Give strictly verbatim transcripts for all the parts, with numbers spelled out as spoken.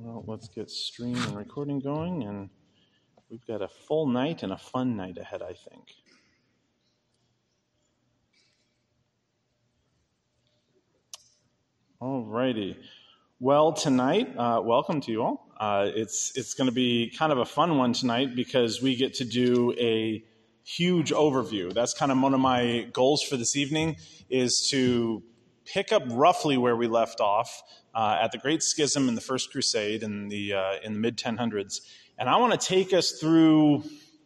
Well, let's get stream and recording going, and we've got a full night and a fun night ahead, I think. All righty. Well, tonight, uh, welcome to you all. Uh, it's it's going to be kind of a fun one tonight because we get to do a huge overview. That's kind of one of my goals for this evening, is to pick up roughly where we left off uh, at the Great Schism in the First Crusade in the uh, in the mid ten hundreds, and I want to take us through.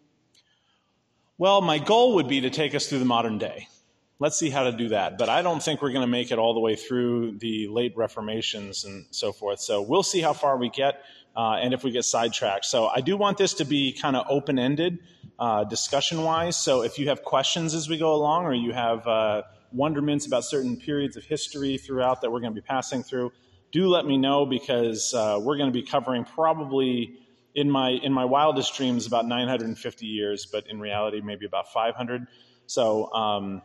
Well, my goal would be to take us through the modern day. Let's see how to do that. But I don't think we're going to make it all the way through the late Reformations and so forth. So we'll see how far we get uh, and if we get sidetracked. So I do want this to be kind of open-ended uh, discussion-wise. So if you have questions as we go along, or you have uh, wonderments about certain periods of history throughout that we're going to be passing through, do let me know, because uh, we're going to be covering probably, in my in my wildest dreams, about nine hundred fifty years, but in reality maybe about five hundred. So... Um,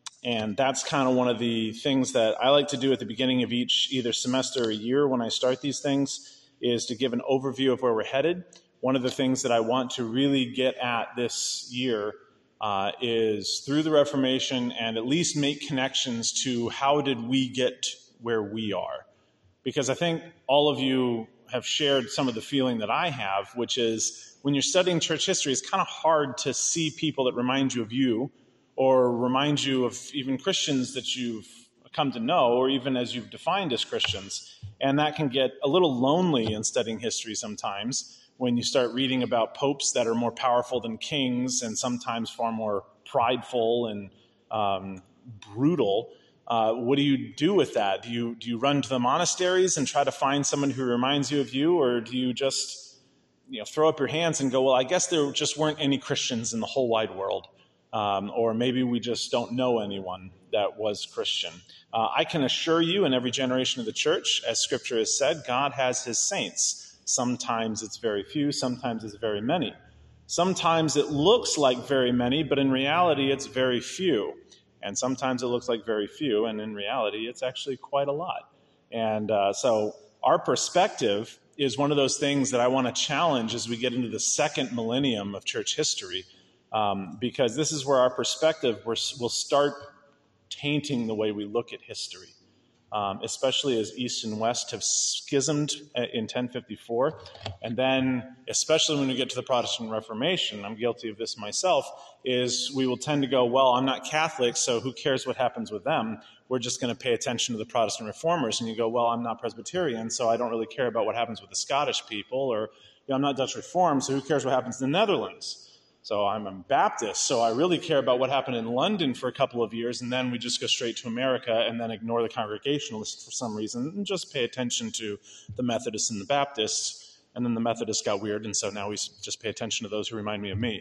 And that's kind of one of the things that I like to do at the beginning of each either semester or year when I start these things, is to give an overview of where we're headed. One of the things that I want to really get at this year uh, is through the Reformation, and at least make connections to how did we get where we are. Because I think all of you have shared some of the feeling that I have, which is when you're studying church history, it's kind of hard to see people that remind you of you, or remind you of even Christians that you've come to know, or even as you've defined as Christians. And that can get a little lonely in studying history sometimes, when you start reading about popes that are more powerful than kings, and sometimes far more prideful and um, brutal. Uh, what do you do with that? Do you, do you run to the monasteries and try to find someone who reminds you of you, or do you just you know, throw up your hands and go, well, I guess there just weren't any Christians in the whole wide world? Um, or maybe we just don't know anyone that was Christian. Uh, I can assure you, in every generation of the church, as Scripture has said, God has his saints. Sometimes it's very few, sometimes it's very many. Sometimes it looks like very many, but in reality it's very few. And sometimes it looks like very few, and in reality it's actually quite a lot. And uh, so our perspective is one of those things that I want to challenge as we get into the second millennium of church history. Um, because this is where our perspective will start tainting the way we look at history, um, especially as East and West have schismed in ten fifty-four. And then, especially when we get to the Protestant Reformation, I'm guilty of this myself, is we will tend to go, well, I'm not Catholic, so who cares what happens with them? We're just going to pay attention to the Protestant Reformers. And you go, well, I'm not Presbyterian, so I don't really care about what happens with the Scottish people, or you know, I'm not Dutch Reformed, so who cares what happens in the Netherlands? So I'm a Baptist, so I really care about what happened in London for a couple of years, and then we just go straight to America and then ignore the Congregationalists for some reason and just pay attention to the Methodists and the Baptists. And then the Methodists got weird, and so now we just pay attention to those who remind me of me.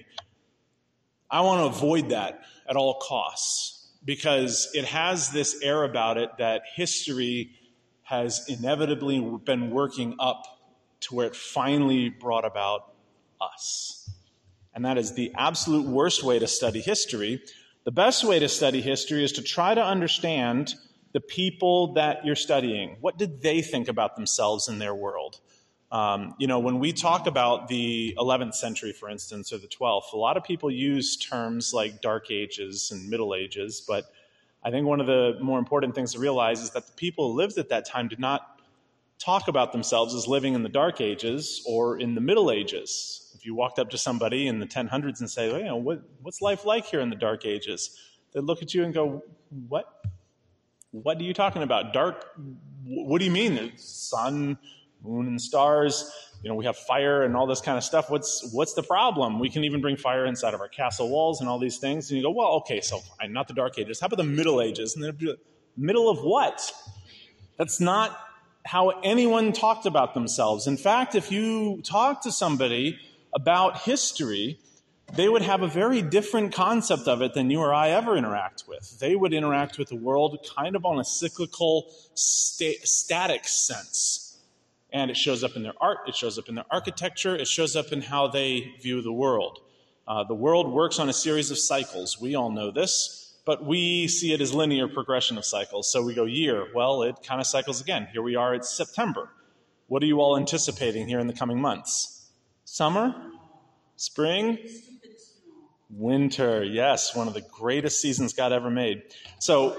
I want to avoid that at all costs, because it has this air about it that history has inevitably been working up to where it finally brought about us. And that is the absolute worst way to study history. The best way to study history is to try to understand the people that you're studying. What did they think about themselves in their world? Um, you know, when we talk about the eleventh century, for instance, or the twelfth, a lot of people use terms like Dark Ages and Middle Ages, but I think one of the more important things to realize is that the people who lived at that time did not talk about themselves as living in the Dark Ages or in the Middle Ages. If you walked up to somebody in the ten hundreds and say, well, you know, what, what's life like here in the Dark Ages? They'd look at you and go, what? What are you talking about? Dark? What do you mean? There's sun, moon, and stars. You know, we have fire and all this kind of stuff. What's what's the problem? We can even bring fire inside of our castle walls and all these things. And you go, well, okay, so fine, not the Dark Ages. How about the Middle Ages? And they'd be like, middle of what? That's not how anyone talked about themselves. In fact, if you talk to somebody about history, they would have a very different concept of it than you or I ever interact with. They would interact with the world kind of on a cyclical, sta- static sense. And it shows up in their art, it shows up in their architecture, it shows up in how they view the world. Uh, the world works on a series of cycles. We all know this, but we see it as linear progression of cycles. So we go year, well, it kind of cycles again. Here we are, it's September. What are you all anticipating here in the coming months? Summer? Spring? Winter. Yes, one of the greatest seasons God ever made. So,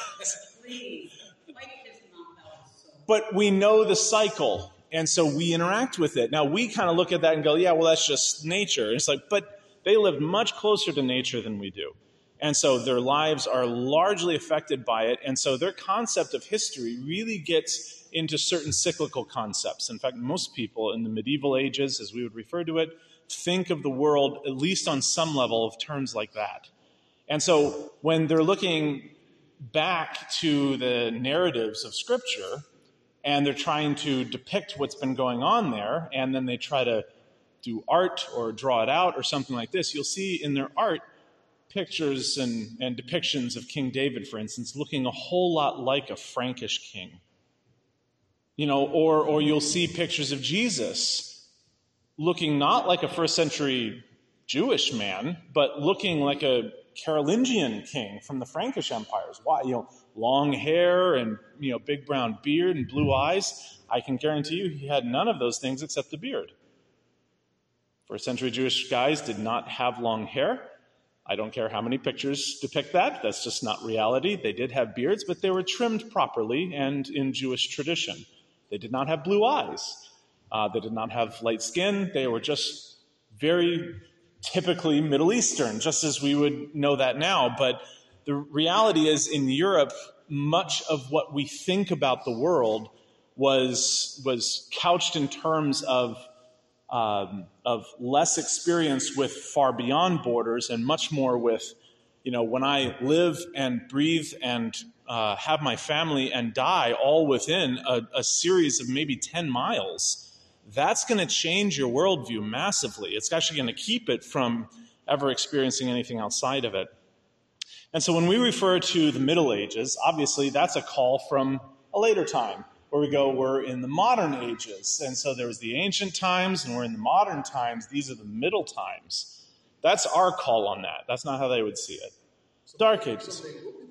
but we know the cycle, and so we interact with it. Now, we kind of look at that and go, yeah, well, that's just nature. And it's like, but they lived much closer to nature than we do. And so their lives are largely affected by it. And so their concept of history really gets into certain cyclical concepts. In fact, most people in the medieval ages, as we would refer to it, think of the world, at least on some level, of terms like that. And so when they're looking back to the narratives of Scripture, and they're trying to depict what's been going on there, and then they try to do art or draw it out or something like this, you'll see in their art pictures and, and depictions of King David, for instance, looking a whole lot like a Frankish king. You know, or or you'll see pictures of Jesus looking not like a first century Jewish man, but looking like a Carolingian king from the Frankish empires. Why? You know, long hair and, you know, big brown beard and blue eyes. I can guarantee you he had none of those things except the beard. First century Jewish guys did not have long hair. I don't care how many pictures depict that. That's just not reality. They did have beards, but they were trimmed properly and in Jewish tradition. They did not have blue eyes. Uh, they did not have light skin. They were just very typically Middle Eastern, just as we would know that now. But the reality is, in Europe, much of what we think about the world was, was couched in terms of Um, of less experience with far beyond borders and much more with, you know, when I live and breathe and uh, have my family and die all within a, a series of maybe ten miles, that's going to change your worldview massively. It's actually going to keep it from ever experiencing anything outside of it. And so when we refer to the Middle Ages, obviously that's a call from a later time, where we go, we're in the modern ages. And so there was the ancient times, and we're in the modern times. These are the middle times. That's our call on that. That's not how they would see it. Dark ages.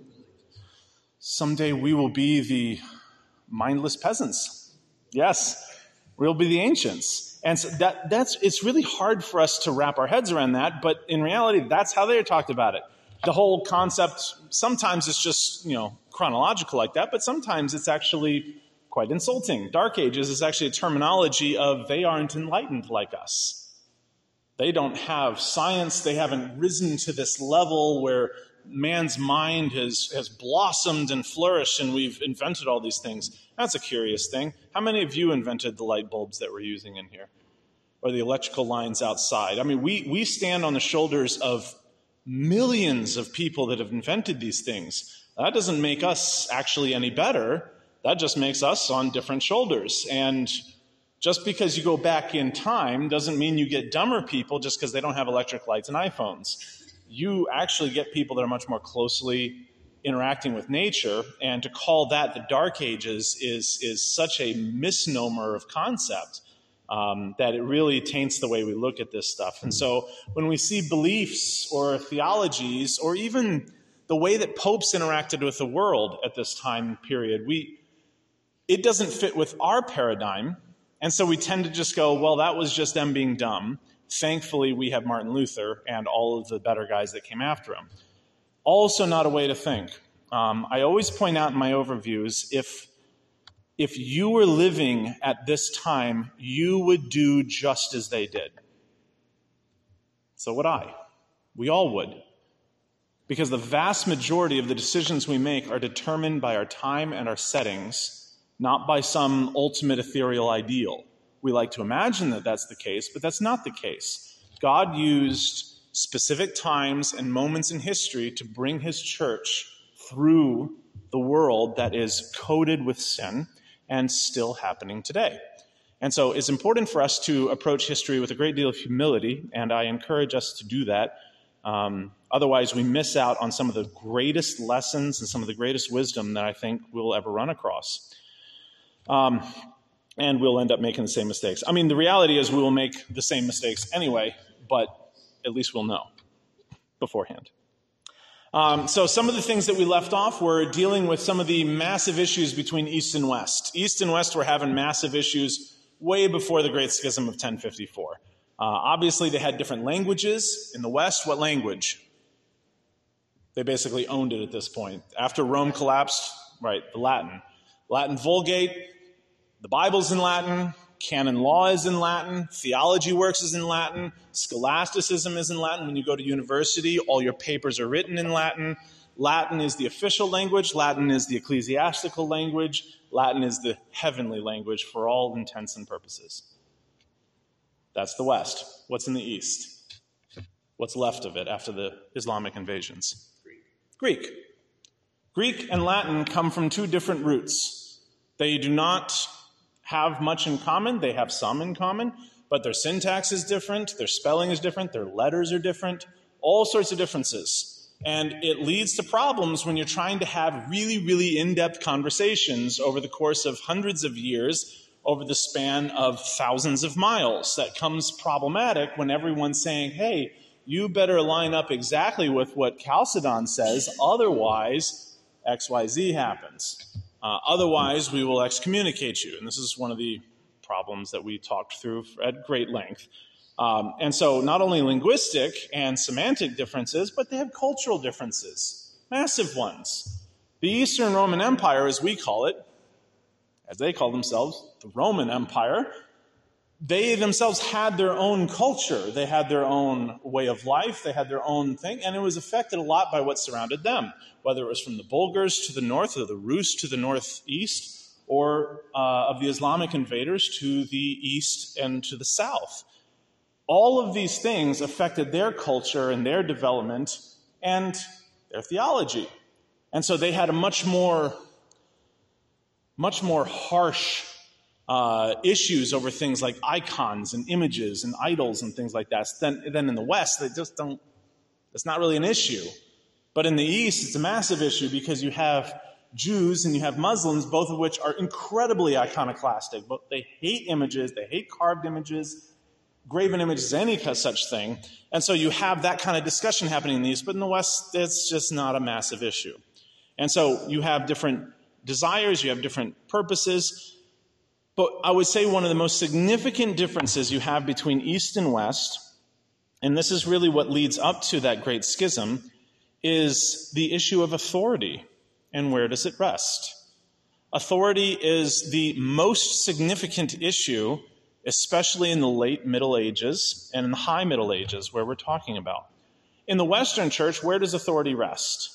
Someday we will be the mindless peasants. Yes, we'll be the ancients. And so that, that's it's really hard for us to wrap our heads around that, but in reality, that's how they talked about it. The whole concept, sometimes it's just, you know, chronological like that, but sometimes it's actually quite insulting. Dark Ages is actually a terminology of they aren't enlightened like us. They don't have science. They haven't risen to this level where man's mind has, has blossomed and flourished and we've invented all these things. That's a curious thing. How many of you invented the light bulbs that we're using in here? Or the electrical lines outside? I mean, we, we stand on the shoulders of millions of people that have invented these things. That doesn't make us actually any better. That just makes us on different shoulders. And just because you go back in time doesn't mean you get dumber people just because they don't have electric lights and iPhones. You actually get people that are much more closely interacting with nature. And to call that the Dark Ages is, is such a misnomer of concept um, that it really taints the way we look at this stuff. And so when we see beliefs or theologies or even the way that popes interacted with the world at this time period, we it doesn't fit with our paradigm, and so we tend to just go, well, that was just them being dumb. Thankfully, we have Martin Luther and all of the better guys that came after him. Also not a way to think. Um, I always point out in my overviews, if, if you were living at this time, you would do just as they did. So would I. We all would. Because the vast majority of the decisions we make are determined by our time and our settings, not by some ultimate ethereal ideal. We like to imagine that that's the case, but that's not the case. God used specific times and moments in history to bring his church through the world that is coated with sin and still happening today. And so it's important for us to approach history with a great deal of humility, and I encourage us to do that. Um, otherwise, we miss out on some of the greatest lessons and some of the greatest wisdom that I think we'll ever run across. Um, and we'll end up making the same mistakes. I mean, the reality is we will make the same mistakes anyway, but at least we'll know beforehand. Um, so some of the things that we left off were dealing with some of the massive issues between East and West. East and West were having massive issues way before the Great Schism of ten fifty-four. Uh, obviously, they had different languages. In the West, what language? They basically owned it at this point. After Rome collapsed, right, the Latin. Latin Vulgate, the Bible's in Latin, canon law is in Latin, theology works is in Latin, scholasticism is in Latin. When you go to university, all your papers are written in Latin. Latin is the official language. Latin is the ecclesiastical language. Latin is the heavenly language for all intents and purposes. That's the West. What's in the East? What's left of it after the Islamic invasions? Greek. Greek and Latin come from two different roots. They do not have much in common. They have some in common, but their syntax is different, their spelling is different, their letters are different, all sorts of differences. And it leads to problems when you're trying to have really, really in-depth conversations over the course of hundreds of years, over the span of thousands of miles. That comes problematic when everyone's saying, hey, you better line up exactly with what Chalcedon says, otherwise X Y Z happens. Uh, otherwise, we will excommunicate you. And this is one of the problems that we talked through at great length. Um, and so not only linguistic and semantic differences, but they have cultural differences, massive ones. The Eastern Roman Empire, as we call it, as they call themselves, the Roman Empire, they themselves had their own culture. They had their own way of life. They had their own thing. And it was affected a lot by what surrounded them, whether it was from the Bulgars to the north or the Rus to the northeast, or uh, of the Islamic invaders to the east and to the south. All of these things affected their culture and their development and their theology. And so they had a much more, much more harsh Uh, issues over things like icons and images and idols and things like that. Then, then in the West, they just don't, it's not really an issue. But in the East, it's a massive issue because you have Jews and you have Muslims, both of which are incredibly iconoclastic. But they hate images, they hate carved images, graven images, any such thing. And so you have that kind of discussion happening in the East, but in the West, it's just not a massive issue. And so you have different desires, you have different purposes. But I would say one of the most significant differences you have between East and West, and this is really what leads up to that great schism, is the issue of authority. And where does it rest? Authority is the most significant issue, especially in the late Middle Ages and in the high Middle Ages, where we're talking about. In the Western Church, where does authority rest?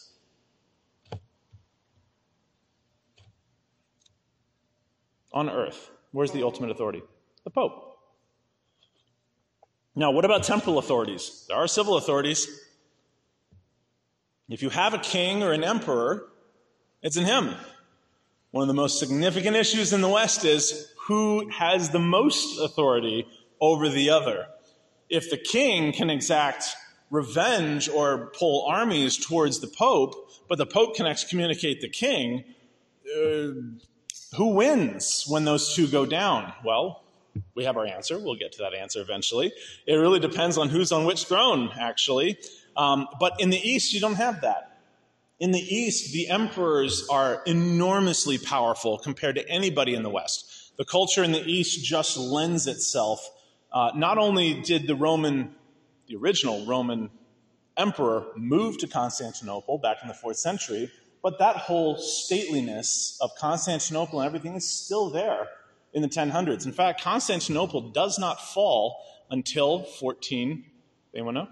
On earth. Where's the ultimate authority? The Pope. Now, what about temporal authorities? There are civil authorities. If you have a king or an emperor, it's in him. One of the most significant issues in the West is who has the most authority over the other. If the king can exact revenge or pull armies towards the Pope, but the Pope can excommunicate the king, uh, who wins when those two go down? Well, we have our answer. We'll get to that answer eventually. It really depends on who's on which throne, actually. Um, but in the East, you don't have that. In the East, the emperors are enormously powerful compared to anybody in the West. The culture in the East just lends itself. Uh, not only did the Roman, the original Roman emperor move to Constantinople back in the fourth century, but that whole stateliness of Constantinople and everything is still there in the ten hundreds. In fact, Constantinople does not fall until fourteen, anyone know?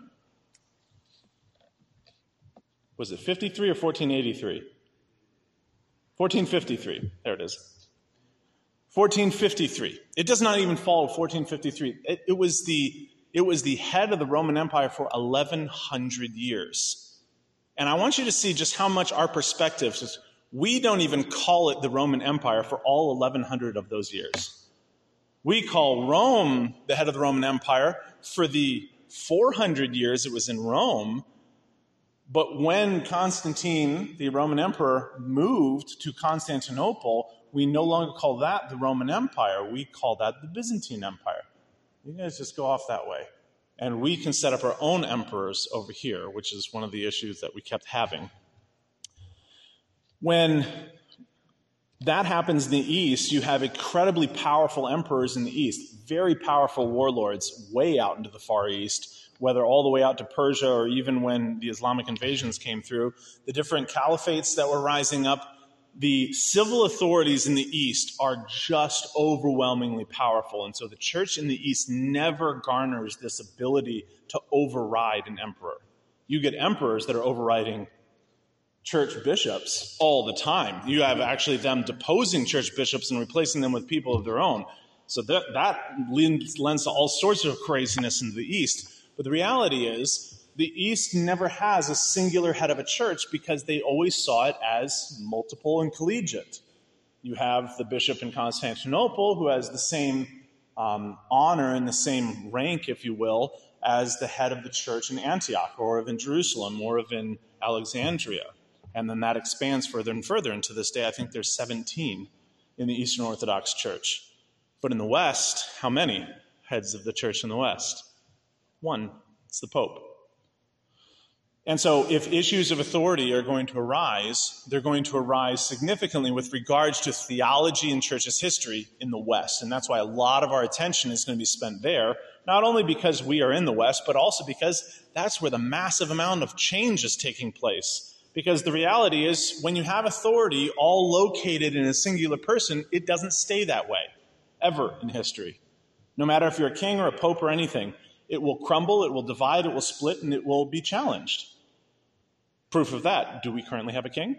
Was it fifty-three or fourteen eighty-three? fourteen fifty-three. There it is. fourteen fifty-three. It does not even fall at fourteen fifty-three. It, it was the it was the head of the Roman Empire for eleven hundred years. And I want you to see just how much our perspective is. We don't even call it the Roman Empire for all eleven hundred of those years. We call Rome the head of the Roman Empire for the four hundred years it was in Rome. But when Constantine, the Roman emperor, moved to Constantinople, we no longer call that the Roman Empire. We call that the Byzantine Empire. You guys just go off that way. And we can set up our own emperors over here, which is one of the issues that we kept having. When that happens in the East, you have incredibly powerful emperors in the East, very powerful warlords way out into the Far East, whether all the way out to Persia or even when the Islamic invasions came through, the different caliphates that were rising up. The civil authorities in the East are just overwhelmingly powerful. And so the church in the East never garners this ability to override an emperor. You get emperors that are overriding church bishops all the time. You have actually them deposing church bishops and replacing them with people of their own. So that, that lends, lends to all sorts of craziness in the East. But the reality is, the East never has a singular head of a church because they always saw it as multiple and collegiate. You have the bishop in Constantinople who has the same um, honor and the same rank, if you will, as the head of the church in Antioch or of in Jerusalem or of in Alexandria. And then that expands further and further. And to this day, I think there's seventeen in the Eastern Orthodox Church. But in the West, how many heads of the church in the West? One. It's the Pope. And so if issues of authority are going to arise, they're going to arise significantly with regards to theology and church's history in the West. And that's why a lot of our attention is going to be spent there, not only because we are in the West, but also because that's where the massive amount of change is taking place. Because the reality is, when you have authority all located in a singular person, it doesn't stay that way, ever in history. No matter if you're a king or a pope or anything, it will crumble, it will divide, it will split, and it will be challenged. Proof of that, do we currently have a king?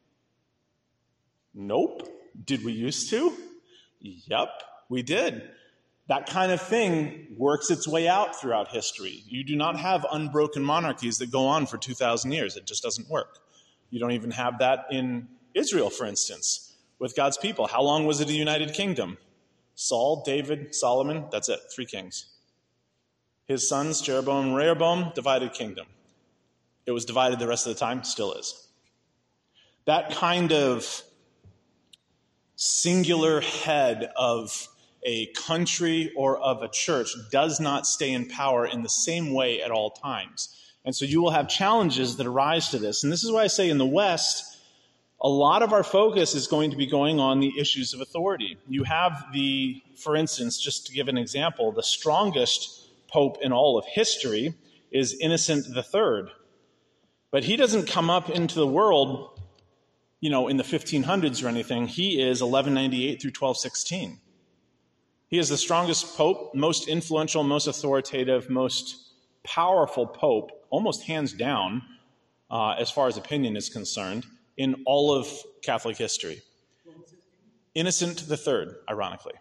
Nope. Did we used to? Yep, we did. That kind of thing works its way out throughout history. You do not have unbroken monarchies that go on for two thousand years. It just doesn't work. You don't even have that in Israel, for instance, with God's people. How long was it a united kingdom? Saul, David, Solomon, that's it, three kings. His sons, Jeroboam and Rehoboam, divided kingdom. It was divided the rest of the time, still is. That kind of singular head of a country or of a church does not stay in power in the same way at all times. And so you will have challenges that arise to this. And this is why I say in the West, a lot of our focus is going to be going on the issues of authority. You have the, for instance, just to give an example, the strongest pope in all of history is Innocent the Third. But he doesn't come up into the world, you know, in the fifteen hundreds or anything. He is eleven ninety-eight through twelve sixteen. He is the strongest pope, most influential, most authoritative, most powerful pope, almost hands down, uh, as far as opinion is concerned, in all of Catholic history. Innocent the Third, ironically.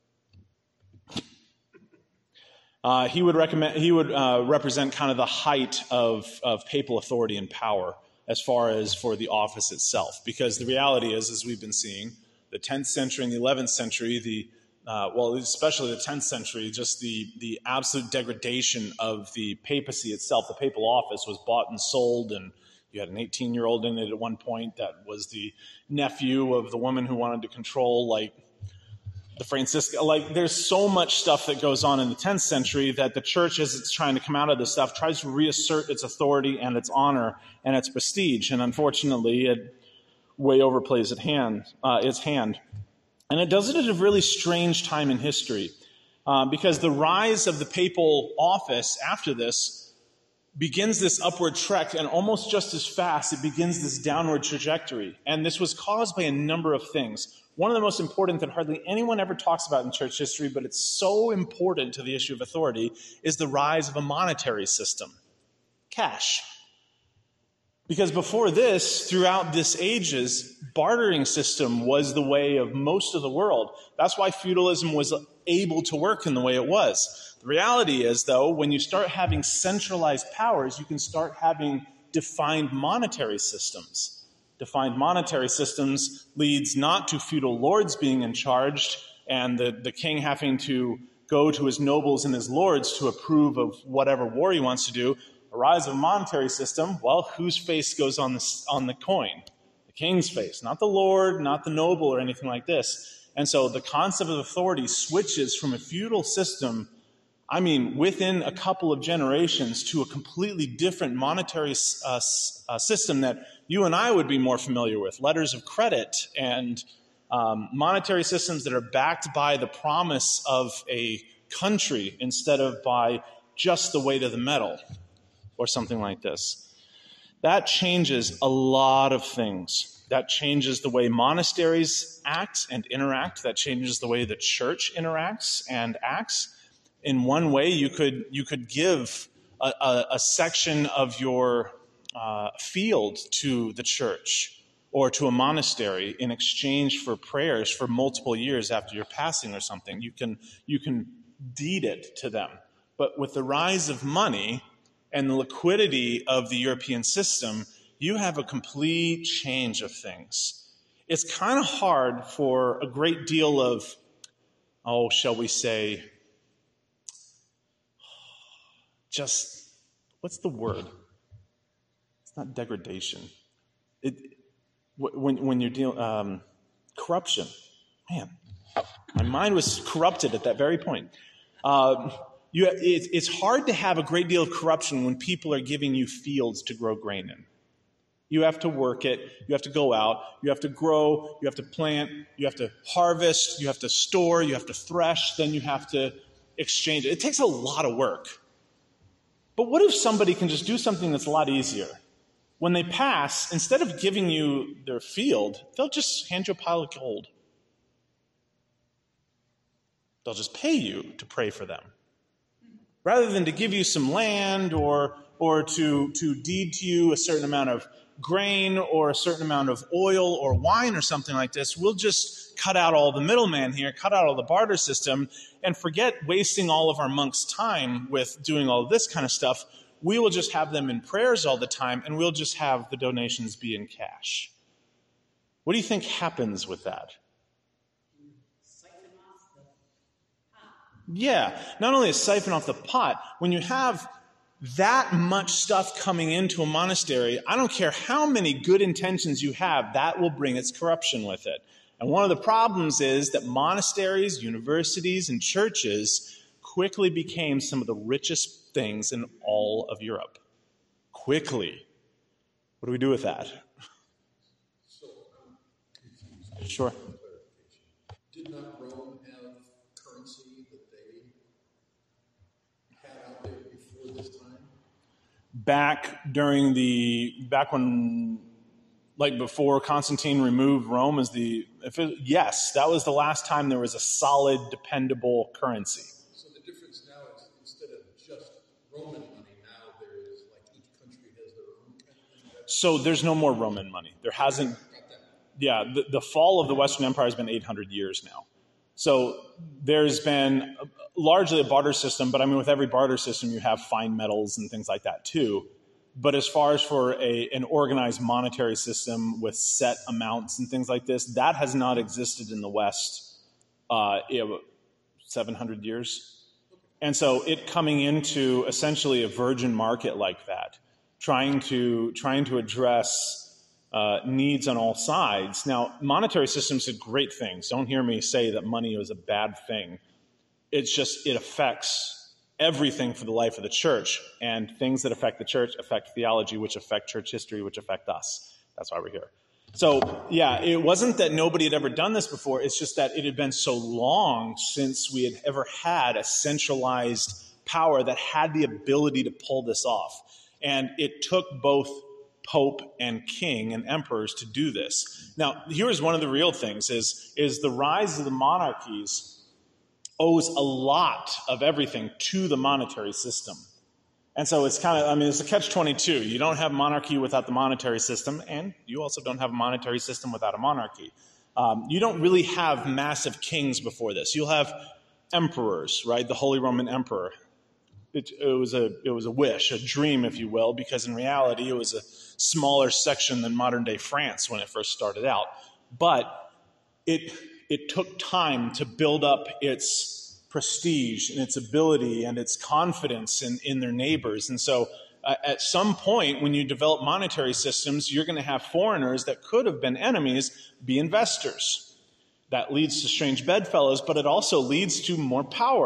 Uh, he would recommend. He would uh, represent kind of the height of, of papal authority and power as far as for the office itself. Because the reality is, as we've been seeing, the tenth century and the eleventh century, the uh, well, especially the tenth century, just the the absolute degradation of the papacy itself. The papal office was bought and sold, and you had an eighteen-year-old in it at one point that was the nephew of the woman who wanted to control, like, the Franciscan, like, there's so much stuff that goes on in the tenth century that the church, as it's trying to come out of this stuff, tries to reassert its authority and its honor and its prestige. And unfortunately, it way overplays its hand. Uh, its hand. And it does it at a really strange time in history, uh, because the rise of the papal office after this begins this upward trek, and almost just as fast, it begins this downward trajectory. And this was caused by a number of things. One of the most important that hardly anyone ever talks about in church history, but it's so important to the issue of authority, is the rise of a monetary system. Cash. Because before this, throughout this ages, bartering system was the way of most of the world. That's why feudalism was able to work in the way it was. The reality is, though, when you start having centralized powers, you can start having defined monetary systems. Defined monetary systems leads not to feudal lords being in charge and the, the king having to go to his nobles and his lords to approve of whatever war he wants to do. A rise of a monetary system, well, whose face goes on the, on the coin? The king's face, not the lord, not the noble or anything like this. And so the concept of authority switches from a feudal system I mean, within a couple of generations to a completely different monetary uh, uh, system that you and I would be more familiar with, letters of credit and um, monetary systems that are backed by the promise of a country instead of by just the weight of the metal or something like this. That changes a lot of things. That changes the way monasteries act and interact. That changes the way the church interacts and acts. In one way, you could you could give a, a, a section of your uh, field to the church or to a monastery in exchange for prayers for multiple years after your passing or something. You can you can deed it to them. But with the rise of money and the liquidity of the European system, you have a complete change of things. It's kind of hard for a great deal of, oh, shall we say, just, what's the word? It's not degradation. It, when, when you're dealing, um, corruption. Man, my mind was corrupted at that very point. Uh, you, it, it's hard to have a great deal of corruption when people are giving you fields to grow grain in. You have to work it. You have to go out. You have to grow. You have to plant. You have to harvest. You have to store. You have to thresh. Then you have to exchange it. It takes a lot of work. But what if somebody can just do something that's a lot easier? When they pass, instead of giving you their field, they'll just hand you a pile of gold. They'll just pay you to pray for them. Rather than to give you some land or, or to, to deed to you a certain amount of grain or a certain amount of oil or wine or something like this, we'll just cut out all the middleman here, cut out all the barter system, and forget wasting all of our monks' time with doing all this kind of stuff. We will just have them in prayers all the time, and we'll just have the donations be in cash. What do you think happens with that? Yeah, not only a siphon off the pot, when you have that much stuff coming into a monastery, I don't care how many good intentions you have, that will bring its corruption with it. And one of the problems is that monasteries, universities, and churches quickly became some of the richest things in all of Europe. Quickly. What do we do with that? So, I'm confused. Sure. Did not Rome have currency that they had out there before this time? Back during the, back when, like before Constantine removed Rome as the, if it, yes, that was the last time there was a solid, dependable currency. So the difference now is instead of just Roman money, now there is like each country has their own kind of. So there's no more Roman money. There hasn't, yeah, the, the fall of the Western Empire has been eight hundred years now. So there's been largely a barter system, but I mean, with every barter system, you have fine metals and things like that too. But as far as for a, an organized monetary system with set amounts and things like this, that has not existed in the West uh, in seven hundred years. And so it coming into essentially a virgin market like that, trying to, trying to address uh, needs on all sides. Now, monetary systems are great things. Don't hear me say that money is a bad thing. It's just, it affects everything for the life of the church, and things that affect the church affect theology, which affect church history, which affect us. That's why we're here. So, yeah, it wasn't that nobody had ever done this before. It's just that it had been so long since we had ever had a centralized power that had the ability to pull this off. And it took both pope and king and emperors to do this. Now, here's one of the real things is, is the rise of the monarchies owes a lot of everything to the monetary system. And so it's kind of, I mean, it's a catch twenty-two. You don't have monarchy without the monetary system, and you also don't have a monetary system without a monarchy. Um, you don't really have massive kings before this. You'll have emperors, right? The Holy Roman Emperor. It, it was a it was a wish, a dream, if you will, because in reality it was a smaller section than modern-day France when it first started out. But it it took time to build up its prestige and its ability and its confidence in, in their neighbors. And so uh, at some point when you develop monetary systems, you're going to have foreigners that could have been enemies be investors. That leads to strange bedfellows, but it also leads to more power.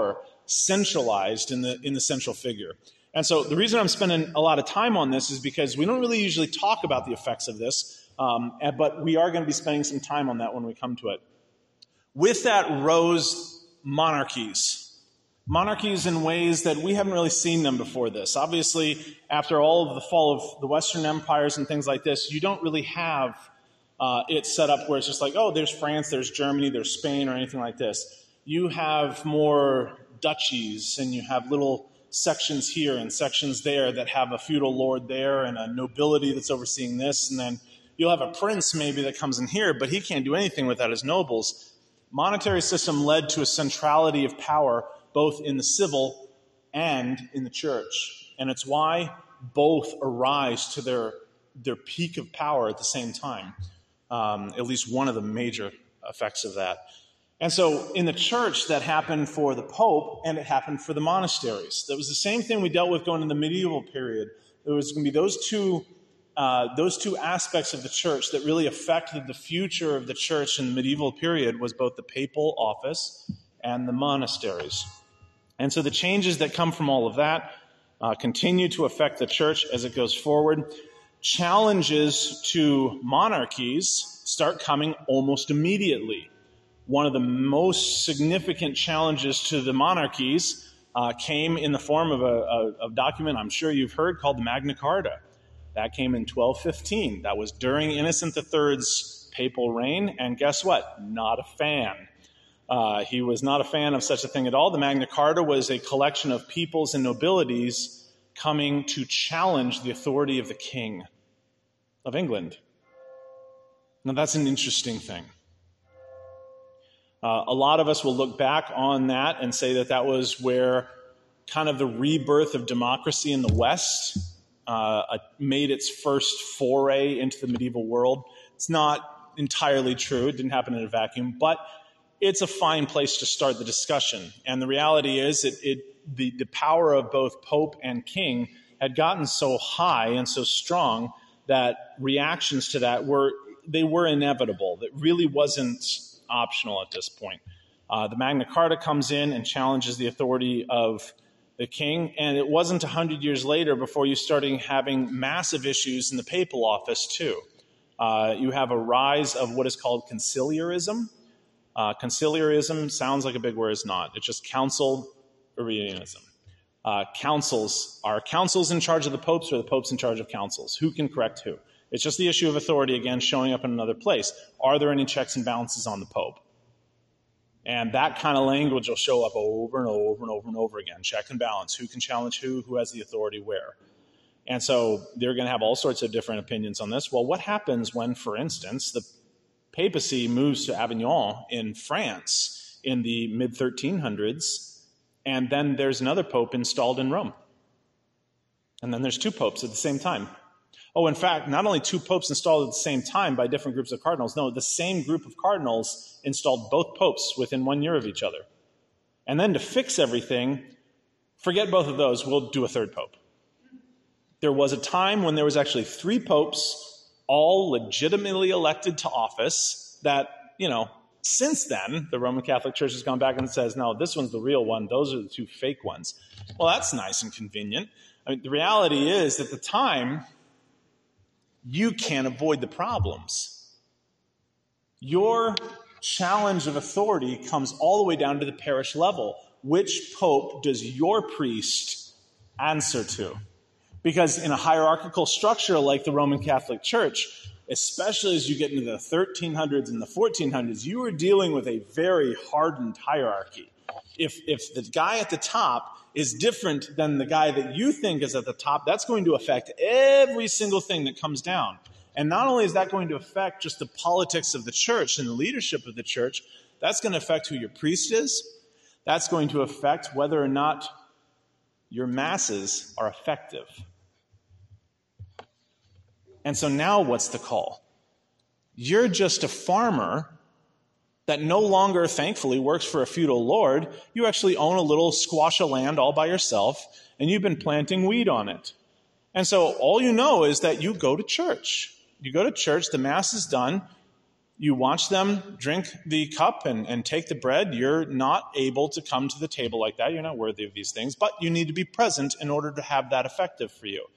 centralized in the in the central figure. And so the reason I'm spending a lot of time on this is because we don't really usually talk about the effects of this, um, and, but we are going to be spending some time on that when we come to it. With that rose monarchies. Monarchies in ways that we haven't really seen them before this. Obviously, after all of the fall of the Western empires and things like this, you don't really have uh, it set up where it's just like, oh, there's France, there's Germany, there's Spain, or anything like this. You have more duchies, and you have little sections here and sections there that have a feudal lord there and a nobility that's overseeing this, and then you'll have a prince maybe that comes in here, but he can't do anything without his nobles. Monetary system led to a centrality of power both in the civil and in the church. And it's why both arise to their, their peak of power at the same time. Um, at least one of the major effects of that. And so in the church, that happened for the Pope, and it happened for the monasteries. That was the same thing we dealt with going in the medieval period. There was going to be those two, uh, those two aspects of the church that really affected the future of the church in the medieval period was both the papal office and the monasteries. And so the changes that come from all of that uh, continue to affect the church as it goes forward. Challenges to monarchies start coming almost immediately. One of the most significant challenges to the monarchies uh, came in the form of a, a, a document I'm sure you've heard called the Magna Carta. That came in twelve fifteen. That was during Innocent the Third's papal reign, and guess what? Not a fan. Uh, he was not a fan of such a thing at all. The Magna Carta was a collection of peoples and nobilities coming to challenge the authority of the king of England. Now, that's an interesting thing. Uh, a lot of us will look back on that and say that that was where kind of the rebirth of democracy in the West uh, made its first foray into the medieval world. It's not entirely true. It didn't happen in a vacuum, but it's a fine place to start the discussion. And the reality is it, it the, the power of both Pope and King had gotten so high and so strong that reactions to that were, they were inevitable. That really wasn't optional at this point. Uh, the Magna Carta comes in and challenges the authority of the king, and it wasn't one hundred years later before you started having massive issues in the papal office too. Uh, you have a rise of what is called conciliarism. Uh, conciliarism sounds like a big word, it's not. It's just council-arianism. Uh, councils are councils in charge of the popes, or the popes in charge of councils. Who can correct who? It's just the issue of authority, again, showing up in another place. Are there any checks and balances on the Pope? And that kind of language will show up over and over and over and over again. Check and balance. Who can challenge who? Who has the authority where? And so they're going to have all sorts of different opinions on this. Well, what happens when, for instance, the papacy moves to Avignon in France in the mid thirteen hundreds, and then there's another pope installed in Rome? And then there's two popes at the same time. Oh, in fact, not only two popes installed at the same time by different groups of cardinals. No, the same group of cardinals installed both popes within one year of each other. And then to fix everything, forget both of those, we'll do a third pope. There was a time when there was actually three popes, all legitimately elected to office, that, you know, since then, the Roman Catholic Church has gone back and says, no, this one's the real one. Those are the two fake ones. Well, that's nice and convenient. I mean, the reality is, at the time, you can't avoid the problems. Your challenge of authority comes all the way down to the parish level. Which pope does your priest answer to? Because in a hierarchical structure like the Roman Catholic Church, especially as you get into the thirteen hundreds and the fourteen hundreds, you are dealing with a very hardened hierarchy. If, if the guy at the top is different than the guy that you think is at the top, that's going to affect every single thing that comes down. And not only is that going to affect just the politics of the church and the leadership of the church, that's going to affect who your priest is. That's going to affect whether or not your masses are effective. And so now what's the call? You're just a farmer that no longer, thankfully, works for a feudal lord. You actually own a little squash of land all by yourself, and you've been planting wheat on it. And so all you know is that you go to church. You go to church, the Mass is done, you watch them drink the cup and, and take the bread. You're not able to come to the table like that. You're not worthy of these things, but you need to be present in order to have that effective for you.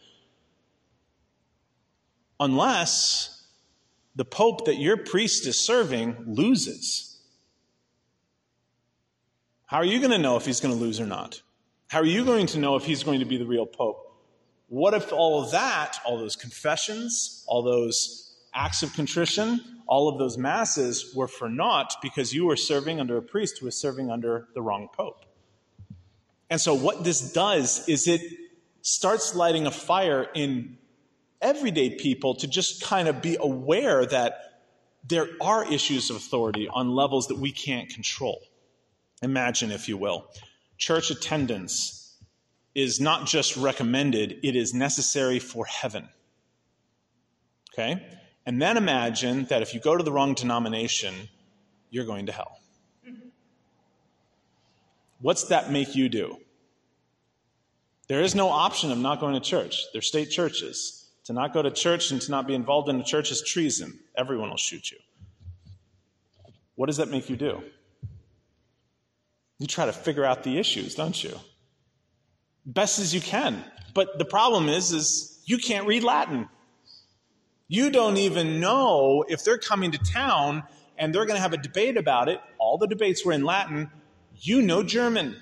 Unless the pope that your priest is serving loses. How are you going to know if he's going to lose or not? How are you going to know if he's going to be the real pope? What if all of that, all those confessions, all those acts of contrition, all of those masses were for naught because you were serving under a priest who was serving under the wrong pope? And so what this does is it starts lighting a fire in everyday people to just kind of be aware that there are issues of authority on levels that we can't control. Imagine, if you will, church attendance is not just recommended, it is necessary for heaven. Okay? And then imagine that if you go to the wrong denomination, you're going to hell. What's that make you do? There is no option of not going to church. They're state churches. To not go to church and to not be involved in a church is treason. Everyone will shoot you. What does that make you do? You try to figure out the issues, don't you? Best as you can. But the problem is, is you can't read Latin. You don't even know if they're coming to town and they're going to have a debate about it. All the debates were in Latin. You know German.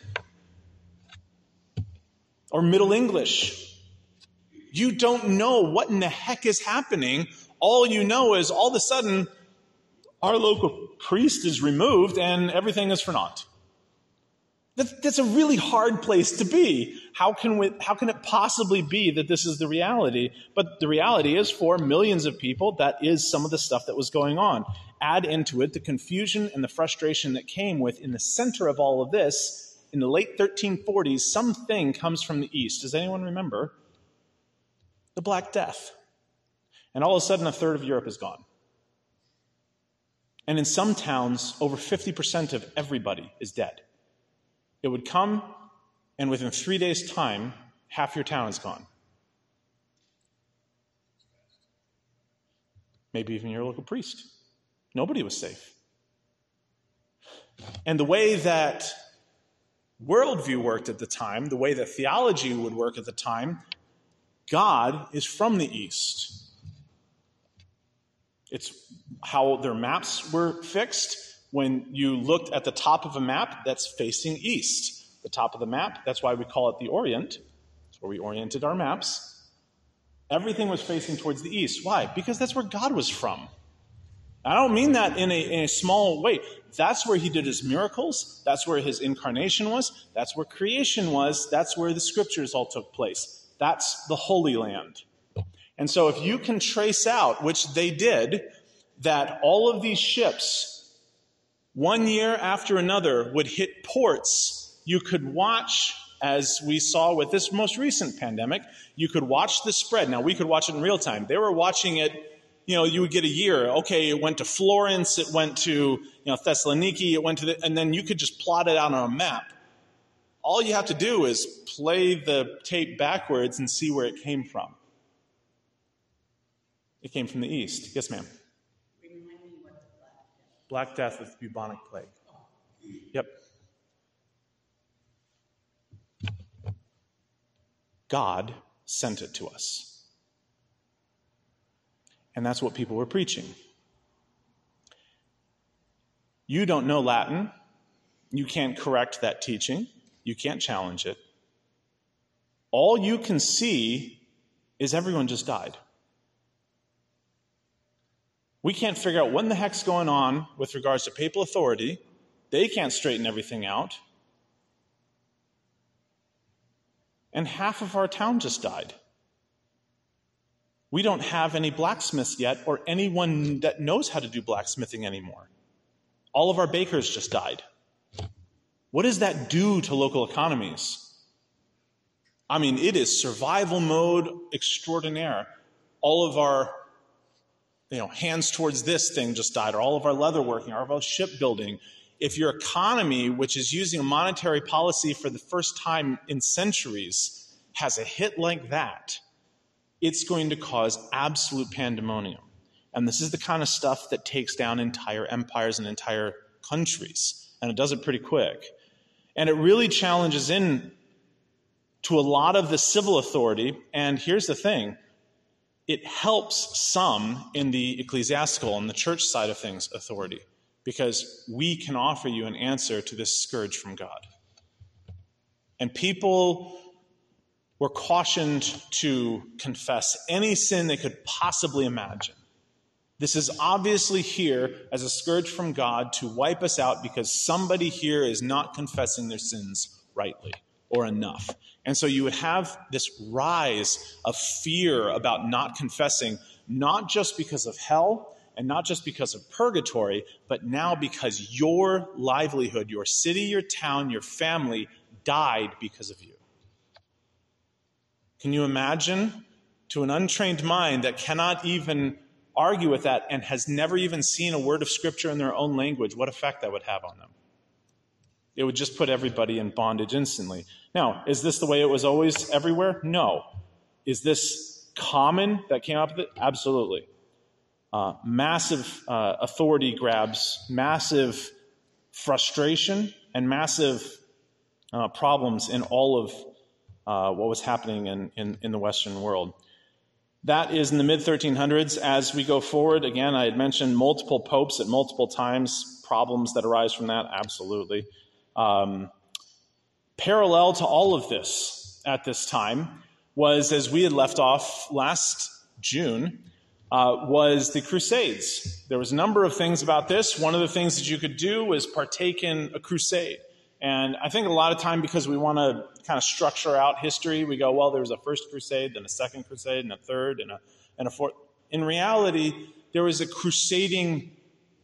Or Middle English. You don't know what in the heck is happening. All you know is all of a sudden our local priest is removed and everything is for naught. That's a really hard place to be. How can we, how can it possibly be that this is the reality? But the reality is, for millions of people, that is some of the stuff that was going on. Add into it the confusion and the frustration that came with, in the center of all of this, in the late thirteen forties, something comes from the east. Does anyone remember? The Black Death. And all of a sudden, a third of Europe is gone. And in some towns, over fifty percent of everybody is dead. It would come, and within three days' time, half your town is gone. Maybe even your local priest. Nobody was safe. And the way that worldview worked at the time, the way that theology would work at the time, God is from the east. It's how their maps were fixed. When you looked at the top of a map, that's facing east. The top of the map, that's why we call it the Orient. That's where we oriented our maps. Everything was facing towards the east. Why? Because that's where God was from. I don't mean that in a, in a small way. That's where he did his miracles. That's where his incarnation was. That's where creation was. That's where the scriptures all took place. That's the Holy Land. And so if you can trace out, which they did, that all of these ships, one year after another, would hit ports, you could watch, as we saw with this most recent pandemic, you could watch the spread. Now, we could watch it in real time. They were watching it, you know, you would get a year. Okay, it went to Florence, it went to, you know, Thessaloniki, it went to the, and then you could just plot it out on a map. All you have to do is play the tape backwards and see where it came from. It came from the east. Yes, ma'am. Black Death with bubonic plague. Yep. God sent it to us. And that's what people were preaching. You don't know Latin. You can't correct that teaching. You can't challenge it. All you can see is everyone just died. We can't figure out what in the heck's going on with regards to papal authority. They can't straighten everything out. And half of our town just died. We don't have any blacksmiths yet, or anyone that knows how to do blacksmithing anymore. All of our bakers just died. What does that do to local economies? I mean, it is survival mode extraordinaire. All of our You know, hands towards this thing just died, or all of our leatherworking, or all of our shipbuilding. If your economy, which is using a monetary policy for the first time in centuries, has a hit like that, it's going to cause absolute pandemonium. And this is the kind of stuff that takes down entire empires and entire countries. And it does it pretty quick. And it really challenges in to a lot of the civil authority. And here's the thing. It helps some in the ecclesiastical and the church side of things authority, because we can offer you an answer to this scourge from God. And people were cautioned to confess any sin they could possibly imagine. This is obviously here as a scourge from God to wipe us out because somebody here is not confessing their sins rightly or enough. And so you would have this rise of fear about not confessing, not just because of hell and not just because of purgatory, but now because your livelihood, your city, your town, your family died because of you. Can you imagine, to an untrained mind that cannot even argue with that and has never even seen a word of Scripture in their own language, what effect that would have on them? It would just put everybody in bondage instantly. Now, is this the way it was always everywhere? No. Is this common that came up with it? Absolutely. Uh, massive uh, authority grabs, massive frustration, and massive uh, problems in all of uh, what was happening in, in, in the Western world. That is in the mid thirteen hundreds. As we go forward, again, I had mentioned multiple popes at multiple times, problems that arise from that, absolutely. Um, parallel to all of this at this time was, as we had left off last June, uh, was the Crusades. There was a number of things about this. One of the things that you could do was partake in a crusade. And I think a lot of time, because we want to kind of structure out history, we go, well, there was a first crusade, then a second crusade, and a third, and a, and a fourth. In reality, there was a crusading,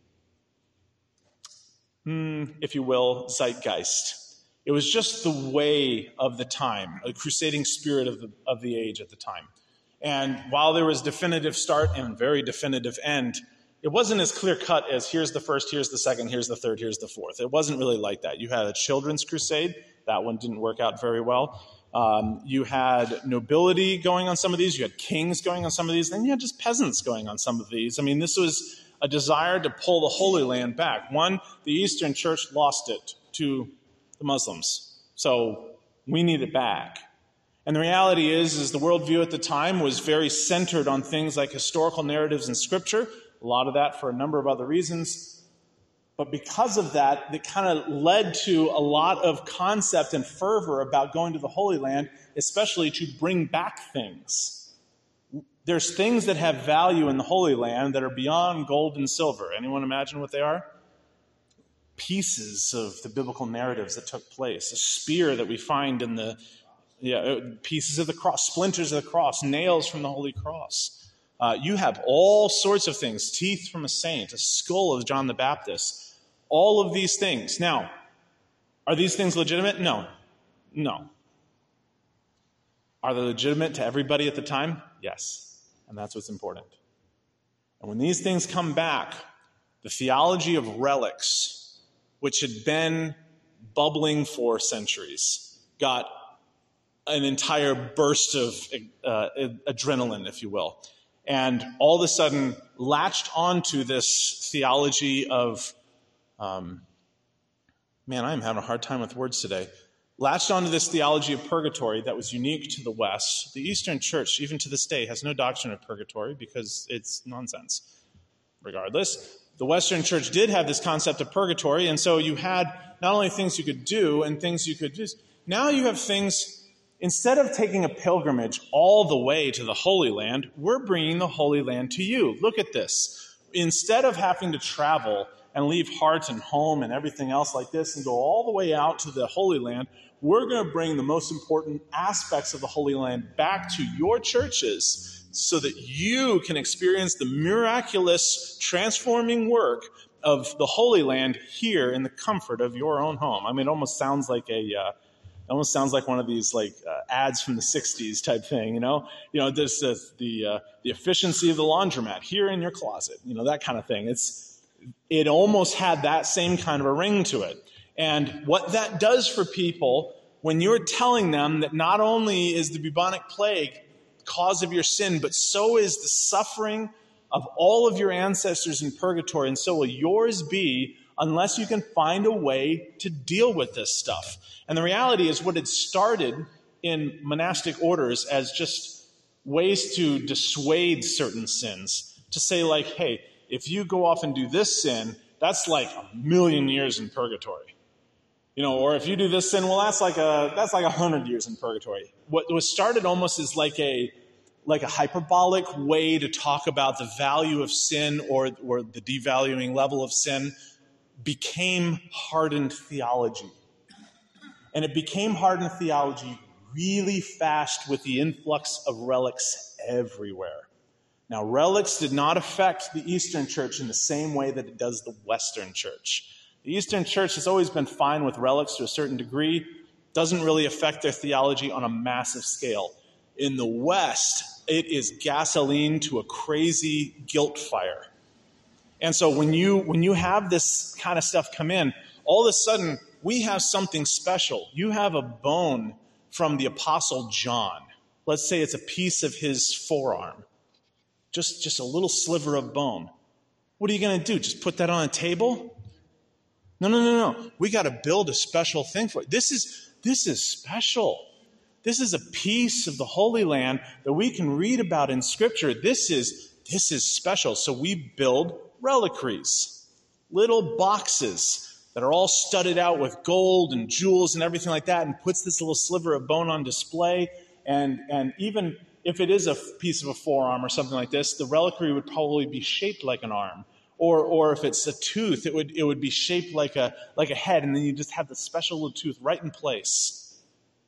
mm, if you will, zeitgeist. It was just the way of the time, a crusading spirit of the, of the age at the time. And while there was definitive start and very definitive end, it wasn't as clear-cut as here's the first, here's the second, here's the third, here's the fourth. It wasn't really like that. You had a children's crusade. That one didn't work out very well. Um, you had nobility going on some of these. You had kings going on some of these. Then you had just peasants going on some of these. I mean, this was a desire to pull the Holy Land back. One, the Eastern Church lost it to the Muslims. So we need it back. And the reality is, is the worldview at the time was very centered on things like historical narratives in Scripture. A lot of that for a number of other reasons. But because of that, it kind of led to a lot of concept and fervor about going to the Holy Land, especially to bring back things. There's things that have value in the Holy Land that are beyond gold and silver. Anyone imagine what they are? Pieces of the biblical narratives that took place. A spear that we find in the, yeah, pieces of the cross, splinters of the cross, nails from the Holy Cross. Uh, you have all sorts of things, teeth from a saint, a skull of John the Baptist, all of these things. Now, are these things legitimate? No. No. Are they legitimate to everybody at the time? Yes. And that's what's important. And when these things come back, the theology of relics, which had been bubbling for centuries, got an entire burst of uh, adrenaline, if you will. And all of a sudden latched onto this theology of, um, man, I'm having a hard time with words today. Latched onto this theology of purgatory that was unique to the West. The Eastern Church, even to this day, has no doctrine of purgatory because it's nonsense. Regardless, the Western Church did have this concept of purgatory, and so you had not only things you could do and things you could do, now you have things. Instead of taking a pilgrimage all the way to the Holy Land, we're bringing the Holy Land to you. Look at this. Instead of having to travel and leave heart and home and everything else like this and go all the way out to the Holy Land, we're going to bring the most important aspects of the Holy Land back to your churches so that you can experience the miraculous transforming work of the Holy Land here in the comfort of your own home. I mean, it almost sounds like a... Uh, It almost sounds like one of these like uh, ads from the sixties type thing, you know. You know, this uh, the uh, the efficiency of the laundromat here in your closet, you know, that kind of thing. It's it almost had that same kind of a ring to it. And what that does for people when you're telling them that not only is the bubonic plague cause of your sin, but so is the suffering of all of your ancestors in purgatory, and so will yours be unless you can find a way to deal with this stuff. And the reality is what had started in monastic orders as just ways to dissuade certain sins, to say like, hey, if you go off and do this sin, that's like a million years in purgatory. You know, or if you do this sin, well, that's like a that's like a hundred years in purgatory. What was started almost as like a like a hyperbolic way to talk about the value of sin or or the devaluing level of sin became hardened theology. And it became hardened theology really fast with the influx of relics everywhere. Now, relics did not affect the Eastern Church in the same way that it does the Western Church. The Eastern Church has always been fine with relics to a certain degree, doesn't really affect their theology on a massive scale. In the West, it is gasoline to a crazy guilt fire. And so when you when you have this kind of stuff come in, all of a sudden, we have something special. You have a bone from the Apostle John. Let's say it's a piece of his forearm. Just, just a little sliver of bone. What are you going to do? Just put that on a table? No, no, no, no. We got to build a special thing for it. This is, this is special. This is a piece of the Holy Land that we can read about in Scripture. This is, this is special. So we build reliquaries, little boxes that are all studded out with gold and jewels and everything like that, and puts this little sliver of bone on display. And, and even if it is a piece of a forearm or something like this, the reliquary would probably be shaped like an arm. Or, or if it's a tooth, it would, it would be shaped like a, like a head, and then you just have the special little tooth right in place.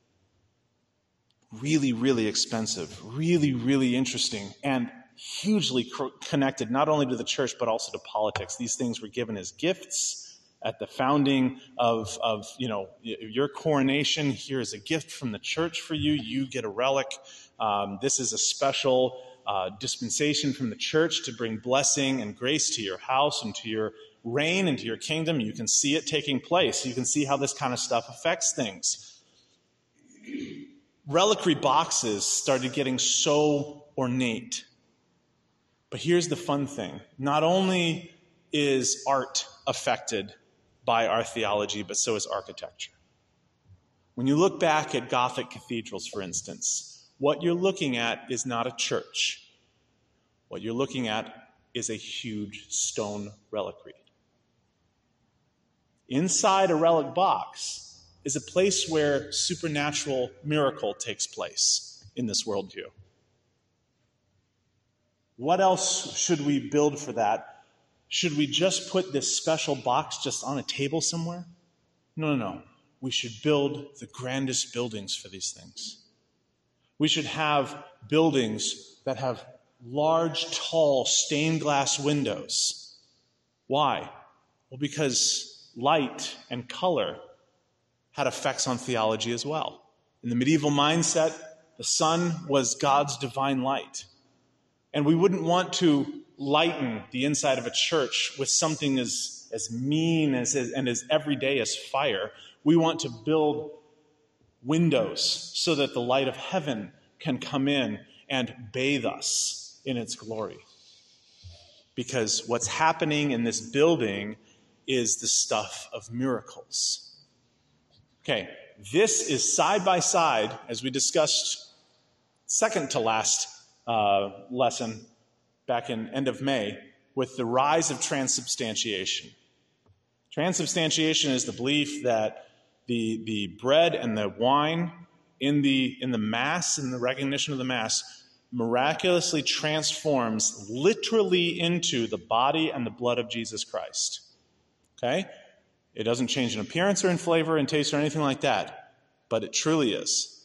Really, really expensive, really, really interesting, and hugely co- connected not only to the church but also to politics. These things were given as gifts at the founding of, of you know, your coronation. Here is a gift from the church for you. You get a relic. Um, this is a special uh, dispensation from the church to bring blessing and grace to your house and to your reign and to your kingdom. You can see it taking place. You can see how this kind of stuff affects things. Reliquary boxes started getting so ornate. But here's the fun thing. Not only is art affected by our theology, but so is architecture. When you look back at Gothic cathedrals, for instance, what you're looking at is not a church. What you're looking at is a huge stone reliquary. Inside a relic box is a place where supernatural miracle takes place in this worldview. What else should we build for that? Should we just put this special box just on a table somewhere? No, no, no. We should build the grandest buildings for these things. We should have buildings that have large, tall, stained glass windows. Why? Well, because light and color had effects on theology as well. In the medieval mindset, the sun was God's divine light. And we wouldn't want to lighten the inside of a church with something as, as mean as, and as everyday as fire. We want to build windows so that the light of heaven can come in and bathe us in its glory. Because what's happening in this building is the stuff of miracles. Okay, this is side by side, as we discussed second to last uh, lesson back in end of May, with the rise of transubstantiation. Transubstantiation is the belief that the, the bread and the wine in the, in the Mass, in the recognition of the Mass, miraculously transforms literally into the body and the blood of Jesus Christ. Okay? It doesn't change in appearance or in flavor and taste or anything like that, but it truly is.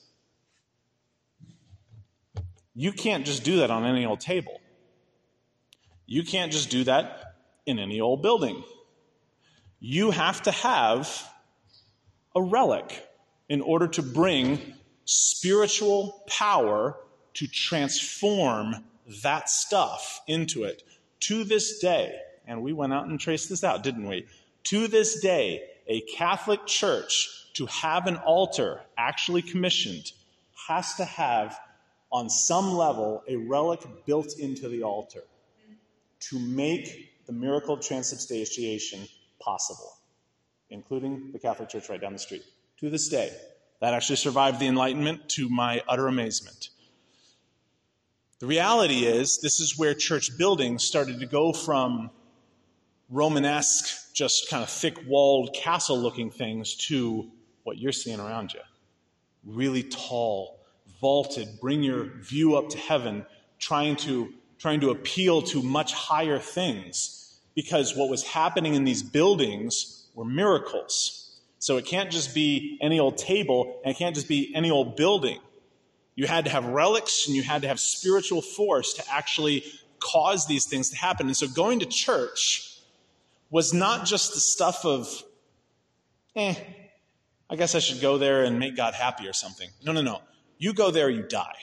You can't just do that on any old table. You can't just do that in any old building. You have to have a relic in order to bring spiritual power to transform that stuff into it. To this day, and we went out and traced this out, didn't we? To this day, a Catholic church, to have an altar actually commissioned, has to have, on some level, a relic built into the altar. to make the miracle of transubstantiation possible, including the Catholic Church right down the street. To this day, that actually survived the Enlightenment, to my utter amazement. The reality is, this is where church buildings started to go from Romanesque, just kind of thick-walled, castle-looking things to what you're seeing around you. Really tall, vaulted, bring your view up to heaven, trying to, trying to appeal to much higher things. Because what was happening in these buildings were miracles. So it can't just be any old table, and it can't just be any old building. You had to have relics, and you had to have spiritual force to actually cause these things to happen. And so going to church was not just the stuff of, eh, I guess I should go there and make God happy or something. No, no, no. You go there, you die.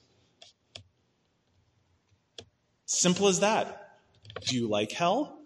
Simple as that. Do you like hell?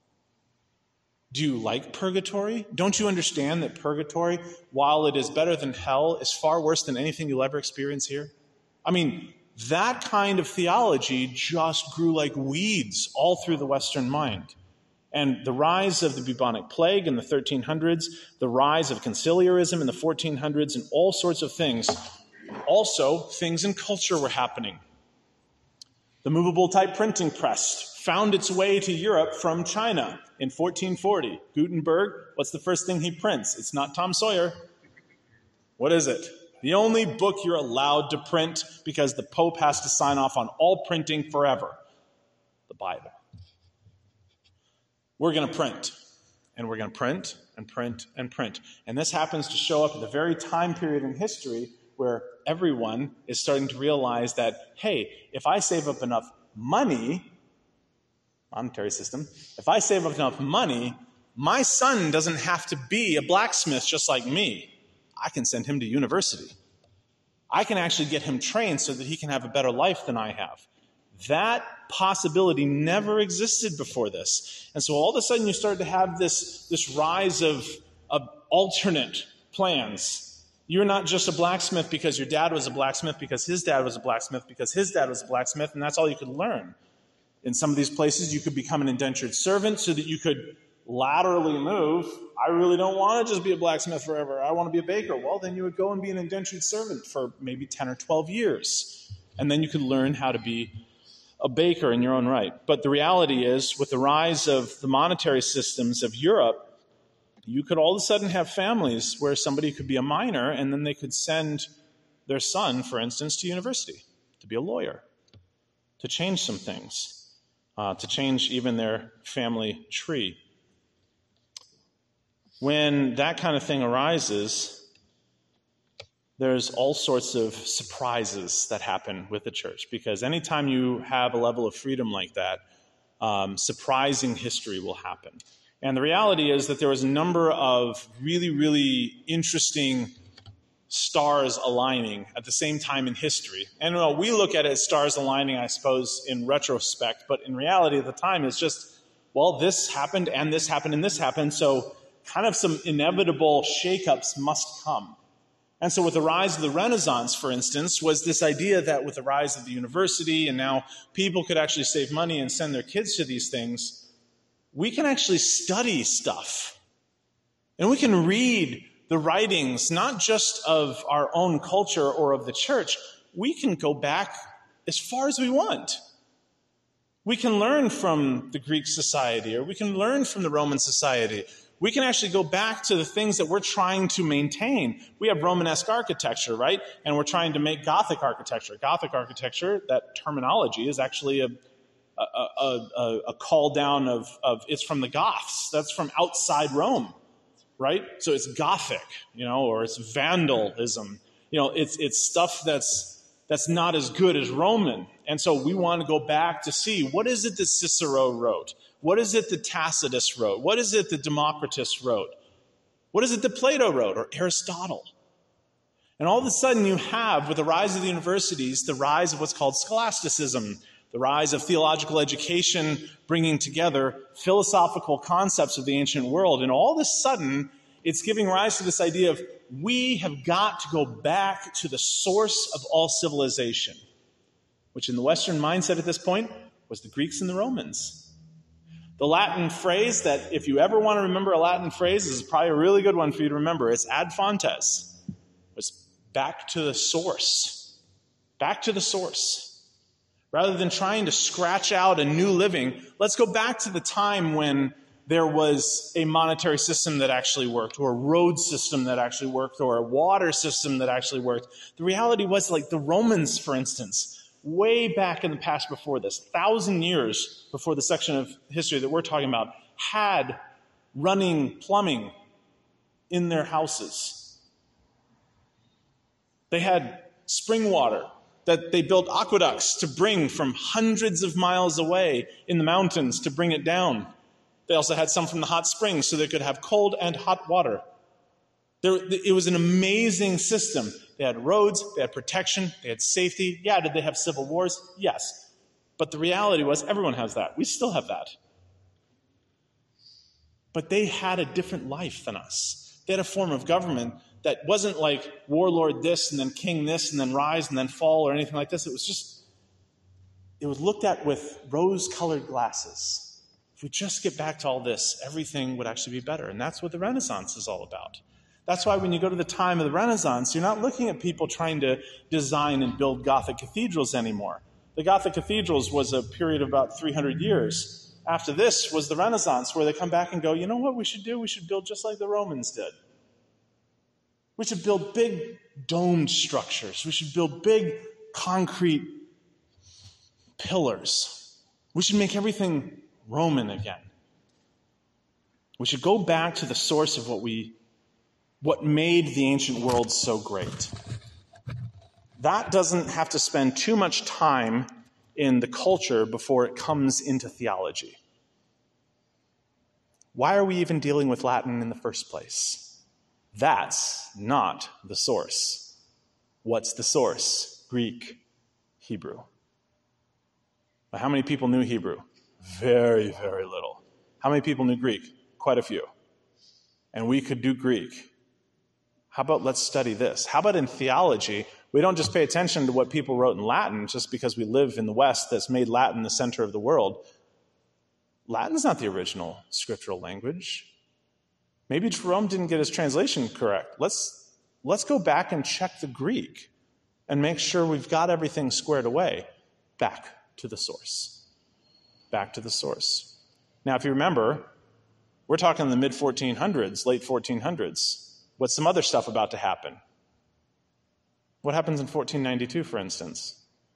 Do you like purgatory? Don't you understand that purgatory, while it is better than hell, is far worse than anything you'll ever experience here? I mean, that kind of theology just grew like weeds all through the Western mind. And the rise of the bubonic plague in the thirteen hundreds, the rise of conciliarism in the fourteen hundreds, and all sorts of things. Also, things in culture were happening. The movable type printing press found its way to Europe from China in fourteen forty. Gutenberg, what's the first thing he prints? It's not Tom Sawyer. What is it? The only book you're allowed to print because the Pope has to sign off on all printing forever. The Bible. We're going to print, and we're going to print and print and print. And this happens to show up at the very time period in history where everyone is starting to realize that, hey, if I save up enough money, monetary system, if I save up enough money, my son doesn't have to be a blacksmith just like me. I can send him to university. I can actually get him trained so that he can have a better life than I have. That possibility never existed before this. And so all of a sudden you start to have this, this rise of, of alternate plans. You're not just a blacksmith because your dad was a blacksmith, because his dad was a blacksmith, because his dad was a blacksmith, and that's all you could learn. In some of these places, you could become an indentured servant so that you could laterally move. I really don't want to just be a blacksmith forever. I want to be a baker. Well, then you would go and be an indentured servant for maybe ten or twelve years. And then you could learn how to be a baker in your own right. But the reality is, with the rise of the monetary systems of Europe, you could all of a sudden have families where somebody could be a miner and then they could send their son, for instance, to university to be a lawyer, to change some things, uh, to change even their family tree. When that kind of thing arises, there's all sorts of surprises that happen with the church, because anytime you have a level of freedom like that, um, surprising history will happen. And the reality is that there was a number of really, really interesting stars aligning at the same time in history. And well, we look at it as stars aligning, I suppose, in retrospect, but in reality at the time it's just, well, this happened and this happened and this happened, so kind of some inevitable shakeups must come. And so with the rise of the Renaissance, for instance, was this idea that with the rise of the university and now people could actually save money and send their kids to these things, we can actually study stuff. And we can read the writings, not just of our own culture or of the church. We can go back as far as we want. We can learn from the Greek society, or we can learn from the Roman society. We can actually go back to the things that we're trying to maintain. We have Romanesque architecture, right? And we're trying to make Gothic architecture. Gothic architecture, that terminology, is actually a, a, a, a, a call down of, of, it's from the Goths. That's from outside Rome, right? So it's Gothic, you know, or it's vandalism. You know, it's, it's stuff that's, that's not as good as Roman. And so we want to go back to see, what is it that Cicero wrote? What is it that Tacitus wrote? What is it that Democritus wrote? What is it that Plato wrote, or Aristotle? And all of a sudden you have, with the rise of the universities, the rise of what's called scholasticism, the rise of theological education, bringing together philosophical concepts of the ancient world. And all of a sudden, it's giving rise to this idea of, we have got to go back to the source of all civilization, which in the Western mindset at this point was the Greeks and the Romans. The Latin phrase that, if you ever want to remember a Latin phrase, this is probably a really good one for you to remember. It's ad fontes. It's back to the source. Back to the source. Rather than trying to scratch out a new living, let's go back to the time when there was a monetary system that actually worked, or a road system that actually worked, or a water system that actually worked. The reality was, like the Romans, for instance, way back in the past before this, thousand years before the section of history that we're talking about, had running plumbing in their houses. They had spring water that they built aqueducts to bring from hundreds of miles away in the mountains to bring it down. They also had some from the hot springs so they could have cold and hot water. There, it was an amazing system. They had roads, they had protection, they had safety. Yeah, did they have civil wars? Yes. But the reality was everyone has that. We still have that. But they had a different life than us. They had a form of government that wasn't like warlord this and then king this and then rise and then fall or anything like this. It was just, it was looked at with rose-colored glasses. If we just get back to all this, everything would actually be better. And that's what the Renaissance is all about. That's why when you go to the time of the Renaissance, you're not looking at people trying to design and build Gothic cathedrals anymore. The Gothic cathedrals was a period of about three hundred years. After this was the Renaissance, where they come back and go, you know what we should do? We should build just like the Romans did. We should build big domed structures. We should build big concrete pillars. We should make everything Roman again. We should go back to the source of what we what made the ancient world so great. That doesn't have to spend too much time in the culture before it comes into theology. Why are we even dealing with Latin in the first place? That's not the source. What's the source? Greek, Hebrew. But how many people knew Hebrew? Very, very little. How many people knew Greek? Quite a few. And we could do Greek. How about let's study this? How about in theology, we don't just pay attention to what people wrote in Latin just because we live in the West that's made Latin the center of the world. Latin's not the original scriptural language. Maybe Jerome didn't get his translation correct. Let's, let's go back and check the Greek and make sure we've got everything squared away. Back to the source. Back to the source. Now, if you remember, we're talking in the mid fourteen hundreds, late fourteen hundreds. What's some other stuff about to happen? What happens in fourteen ninety-two, for instance?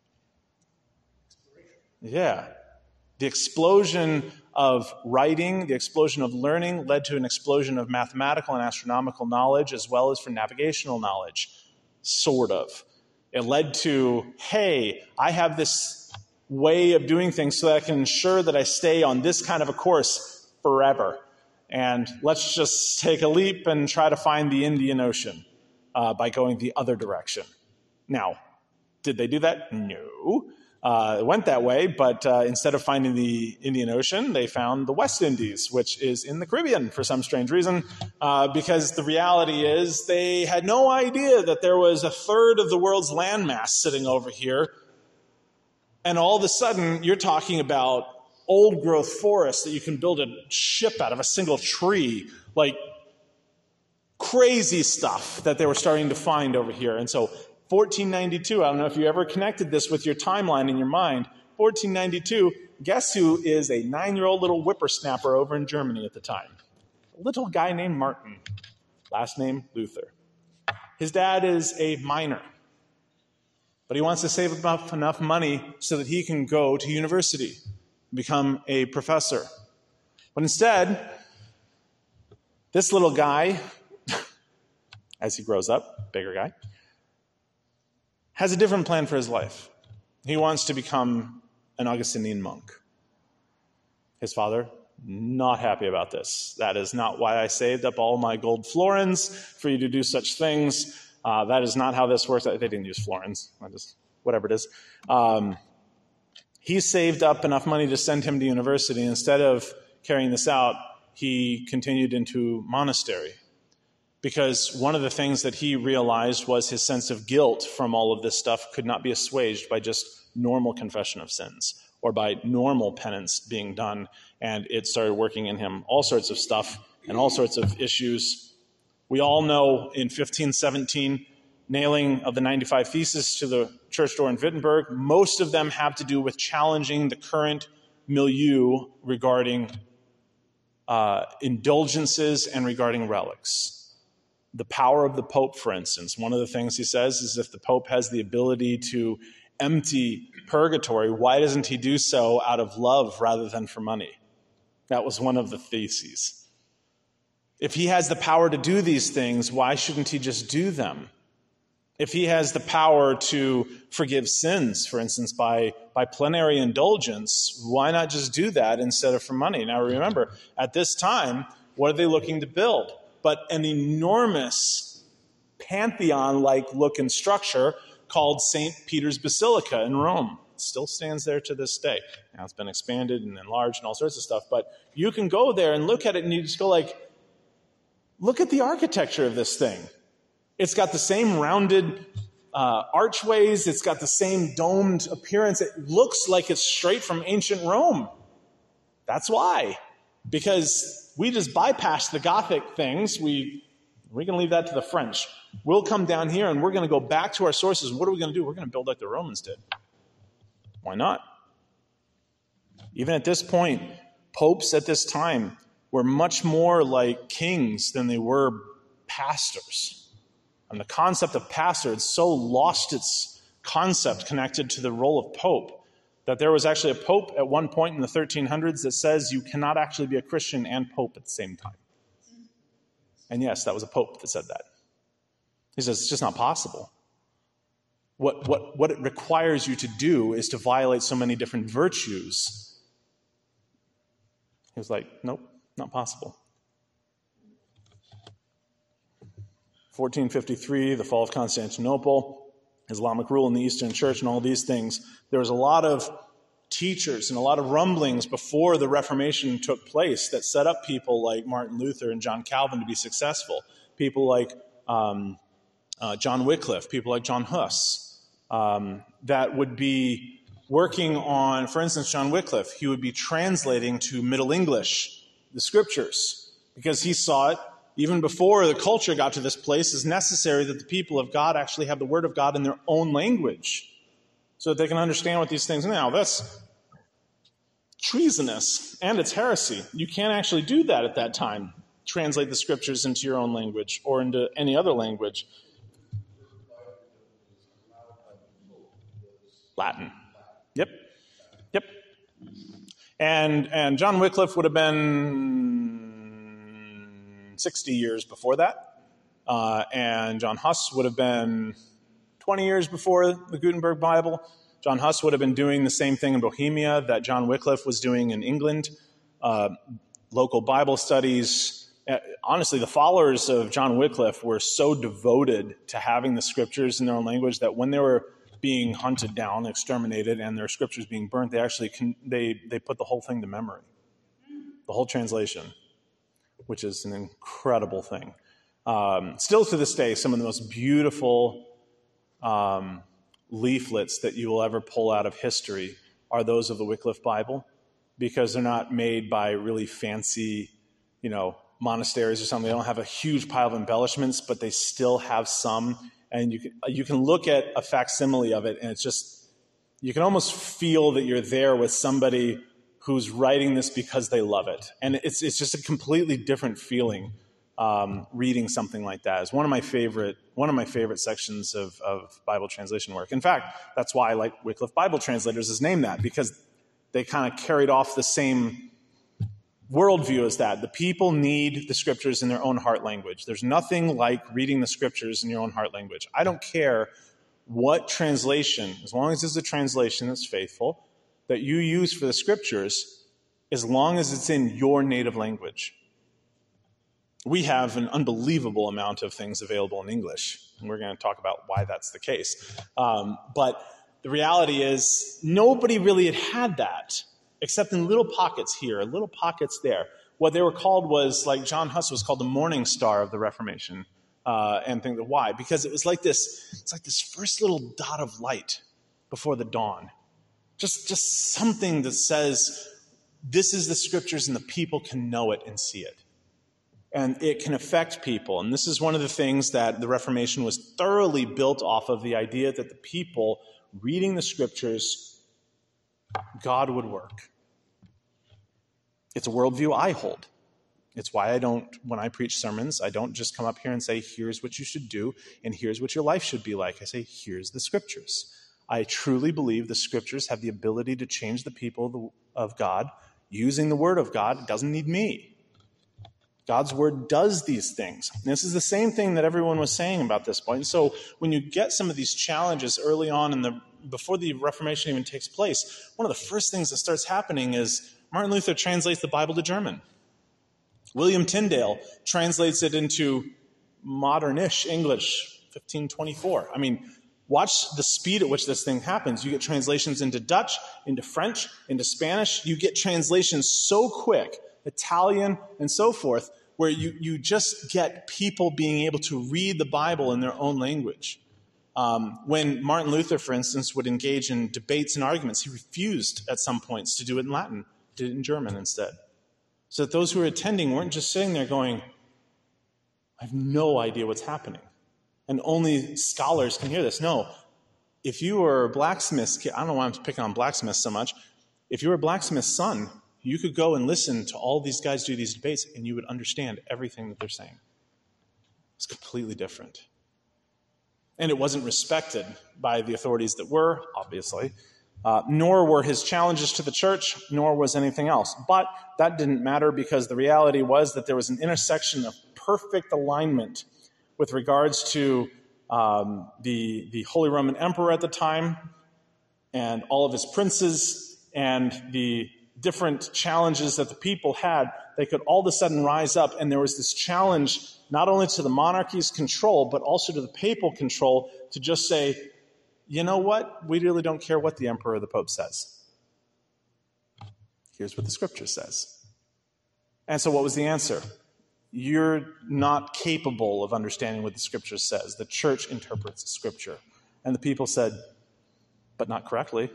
Yeah. The explosion of writing, the explosion of learning led to an explosion of mathematical and astronomical knowledge as well as for navigational knowledge, sort of. It led to, hey, I have this way of doing things so that I can ensure that I stay on this kind of a course forever. And let's just take a leap and try to find the Indian Ocean uh, by going the other direction. Now, did they do that? No. Uh, it went that way, but uh, instead of finding the Indian Ocean, they found the West Indies, which is in the Caribbean for some strange reason, uh, because the reality is they had no idea that there was a third of the world's landmass sitting over here. And all of a sudden, you're talking about old-growth forests that you can build a ship out of a single tree, like crazy stuff that they were starting to find over here. And so fourteen ninety-two, I don't know if you ever connected this with your timeline in your mind, fourteen ninety-two, guess who is a nine-year-old little whippersnapper over in Germany at the time? A little guy named Martin, last name Luther. His dad is a miner, but he wants to save enough, enough money so that he can go to university, become a professor. But instead, this little guy, as he grows up, bigger guy, has a different plan for his life. He wants to become an Augustinian monk. His father, not happy about this. That is not why I saved up all my gold florins for you to do such things. Uh, that is not how this works. They didn't use florins. I just, whatever it is. Um, he saved up enough money to send him to university. Instead of carrying this out, he continued into monastery. Because one of the things that he realized was his sense of guilt from all of this stuff could not be assuaged by just normal confession of sins or by normal penance being done, and it started working in him all sorts of stuff and all sorts of issues. We all know in fifteen seventeen, nailing of the ninety-five Theses to the church door in Wittenberg, most of them have to do with challenging the current milieu regarding uh, indulgences and regarding relics. The power of the Pope, for instance, one of the things he says is if the Pope has the ability to empty purgatory, why doesn't he do so out of love rather than for money? That was one of the theses. If he has the power to do these things, why shouldn't he just do them? If he has the power to forgive sins, for instance, by, by plenary indulgence, why not just do that instead of for money? Now remember, at this time, what are they looking to build? But an enormous Pantheon-like look and structure called Saint Peter's Basilica in Rome. It still stands there to this day. Now it's been expanded and enlarged and all sorts of stuff, but you can go there and look at it and you just go like, look at the architecture of this thing. It's got the same rounded uh, archways. It's got the same domed appearance. It looks like it's straight from ancient Rome. That's why. Because we just bypassed the Gothic things. We, we can leave that to the French. We'll come down here and we're going to go back to our sources. What are we going to do? We're going to build like the Romans did. Why not? Even at this point, popes at this time were much more like kings than they were pastors. And the concept of pastor had so lost its concept connected to the role of pope that there was actually a pope at one point in the thirteen hundreds that says you cannot actually be a Christian and pope at the same time. And yes, that was a pope that said that. He says it's just not possible. What, what, what it requires you to do is to violate so many different virtues. He was like, nope, not possible. fourteen fifty-three, the fall of Constantinople, Islamic rule in the Eastern Church and all these things. There was a lot of teachers and a lot of rumblings before the Reformation took place that set up people like Martin Luther and John Calvin to be successful. People like um, uh, John Wycliffe, people like John Huss, um, that would be working on, for instance, John Wycliffe, he would be translating to Middle English the scriptures because he saw it even before the culture got to this place, it's necessary that the people of God actually have the word of God in their own language so that they can understand what these things are. Now, that's treasonous and it's heresy. You can't actually do that at that time, translate the scriptures into your own language or into any other language. Latin. Yep. Yep. And, and John Wycliffe would have been sixty years before that. Uh, and John Huss would have been twenty years before the Gutenberg Bible. John Huss would have been doing the same thing in Bohemia that John Wycliffe was doing in England. Uh, local Bible studies. Uh, honestly, the followers of John Wycliffe were so devoted to having the scriptures in their own language that when they were being hunted down, exterminated, and their scriptures being burnt, they actually con- they they put the whole thing to memory, the whole translation, which is an incredible thing. Um, still to this day, some of the most beautiful um, leaflets that you will ever pull out of history are those of the Wycliffe Bible, because they're not made by really fancy, you know, monasteries or something. They don't have a huge pile of embellishments, but they still have some. And you can, you can look at a facsimile of it, and it's just, you can almost feel that you're there with somebody who's writing this because they love it. And it's it's just a completely different feeling um, reading something like that. It's one of my favorite one of my favorite sections of, of Bible translation work. In fact, that's why I like Wycliffe Bible Translators is named that, because they kind of carried off the same worldview as that. The people need the scriptures in their own heart language. There's nothing like reading the scriptures in your own heart language. I don't care what translation, as long as it's a translation that's faithful, that you use for the scriptures, as long as it's in your native language. We have an unbelievable amount of things available in English, and we're going to talk about why that's the case. Um, but the reality is, nobody really had had that, except in little pockets here, little pockets there. What they were called was, like John Huss was called the morning star of the Reformation. Uh, and think that why? Because it was like this, it's like this first little dot of light before the dawn. Just, just something that says, this is the scriptures and the people can know it and see it. And it can affect people. And this is one of the things that the Reformation was thoroughly built off of, the idea that the people reading the scriptures, God would work. It's a worldview I hold. It's why I don't, when I preach sermons, I don't just come up here and say, here's what you should do, and here's what your life should be like. I say, here's the scriptures. I truly believe the scriptures have the ability to change the people of God using the word of God. It doesn't need me. God's word does these things. And this is the same thing that everyone was saying about this point. And so when you get some of these challenges early on in the, before the Reformation even takes place, one of the first things that starts happening is Martin Luther translates the Bible to German. William Tyndale translates it into modern-ish English, fifteen twenty-four. I mean, watch the speed at which this thing happens. You get translations into Dutch, into French, into Spanish. You get translations so quick, Italian, and so forth, where you, you just get people being able to read the Bible in their own language. Um, when Martin Luther, for instance, would engage in debates and arguments, he refused at some points to do it in Latin, did it in German instead. So that those who were attending weren't just sitting there going, I have no idea what's happening. And only scholars can hear this. No, if you were a blacksmith's kid, I don't know why I'm picking on blacksmiths so much. If you were a blacksmith's son, you could go and listen to all these guys do these debates, and you would understand everything that they're saying. It's completely different. And it wasn't respected by the authorities that were, obviously, uh, nor were his challenges to the church, nor was anything else. But that didn't matter, because the reality was that there was an intersection of perfect alignment with regards to um, the, the Holy Roman Emperor at the time and all of his princes and the different challenges that the people had. They could all of a sudden rise up, and there was this challenge not only to the monarchy's control, but also to the papal control to just say, you know what? We really don't care what the emperor or the pope says. Here's what the scripture says. And so what was the answer? You're not capable of understanding what the scripture says. The church interprets the scripture. And the people said, but not correctly.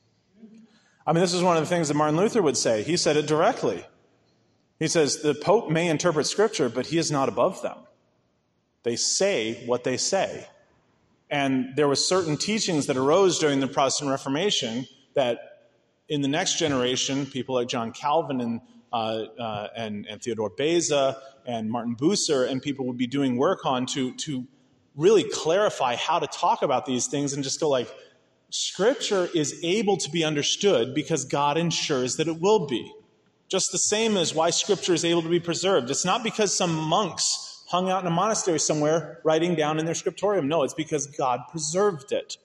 I mean, this is one of the things that Martin Luther would say. He said it directly. He says, the Pope may interpret scripture, but he is not above them. They say what they say. And there were certain teachings that arose during the Protestant Reformation that in the next generation, people like John Calvin and uh, uh, and, and Theodore Beza and Martin Bucer and people would be doing work on to, to really clarify how to talk about these things and just go like, Scripture is able to be understood because God ensures that it will be. Just the same as why Scripture is able to be preserved. It's not because some monks hung out in a monastery somewhere writing down in their scriptorium. No, it's because God preserved it.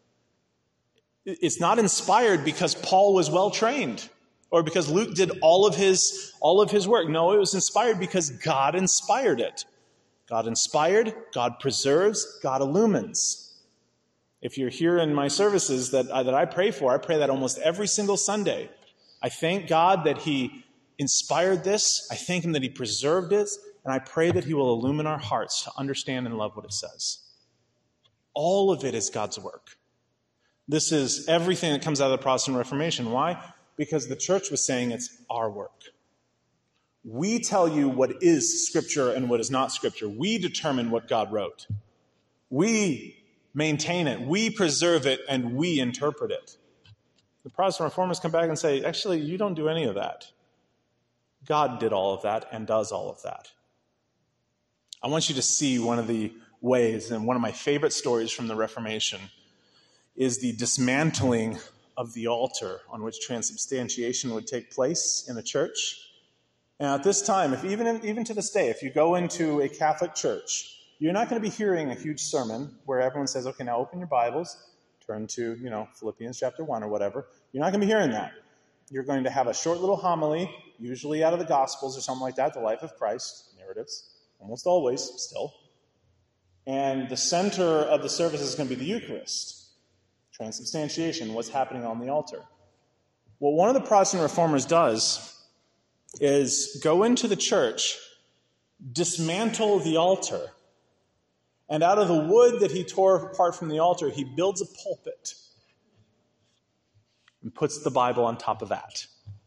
It's not inspired because Paul was well trained or because Luke did all of his, all of his work. No, it was inspired because God inspired it. God inspired, God preserves, God illumines. If you're here in my services that, uh, that I pray for, I pray that almost every single Sunday. I thank God that he inspired this. I thank him that he preserved it. And I pray that he will illumine our hearts to understand and love what it says. All of it is God's work. This is everything that comes out of the Protestant Reformation. Why? Because the church was saying it's our work. We tell you what is Scripture and what is not Scripture. We determine what God wrote. We maintain it. We preserve it, and we interpret it. The Protestant reformers come back and say, actually, you don't do any of that. God did all of that and does all of that. I want you to see one of the ways, and one of my favorite stories from the Reformation is the dismantling of the altar on which transubstantiation would take place in a church. And at this time, if even, even to this day, if you go into a Catholic church, you're not going to be hearing a huge sermon where everyone says, okay, now open your Bibles, turn to, you know, Philippians chapter one or whatever. You're not going to be hearing that. You're going to have a short little homily, usually out of the Gospels or something like that, the life of Christ, narratives, almost always still. And the center of the service is going to be the Eucharist, transubstantiation, what's happening on the altar. What one of the Protestant reformers does is go into the church, dismantle the altar, and out of the wood that he tore apart from the altar, he builds a pulpit. and puts the Bible on top of that.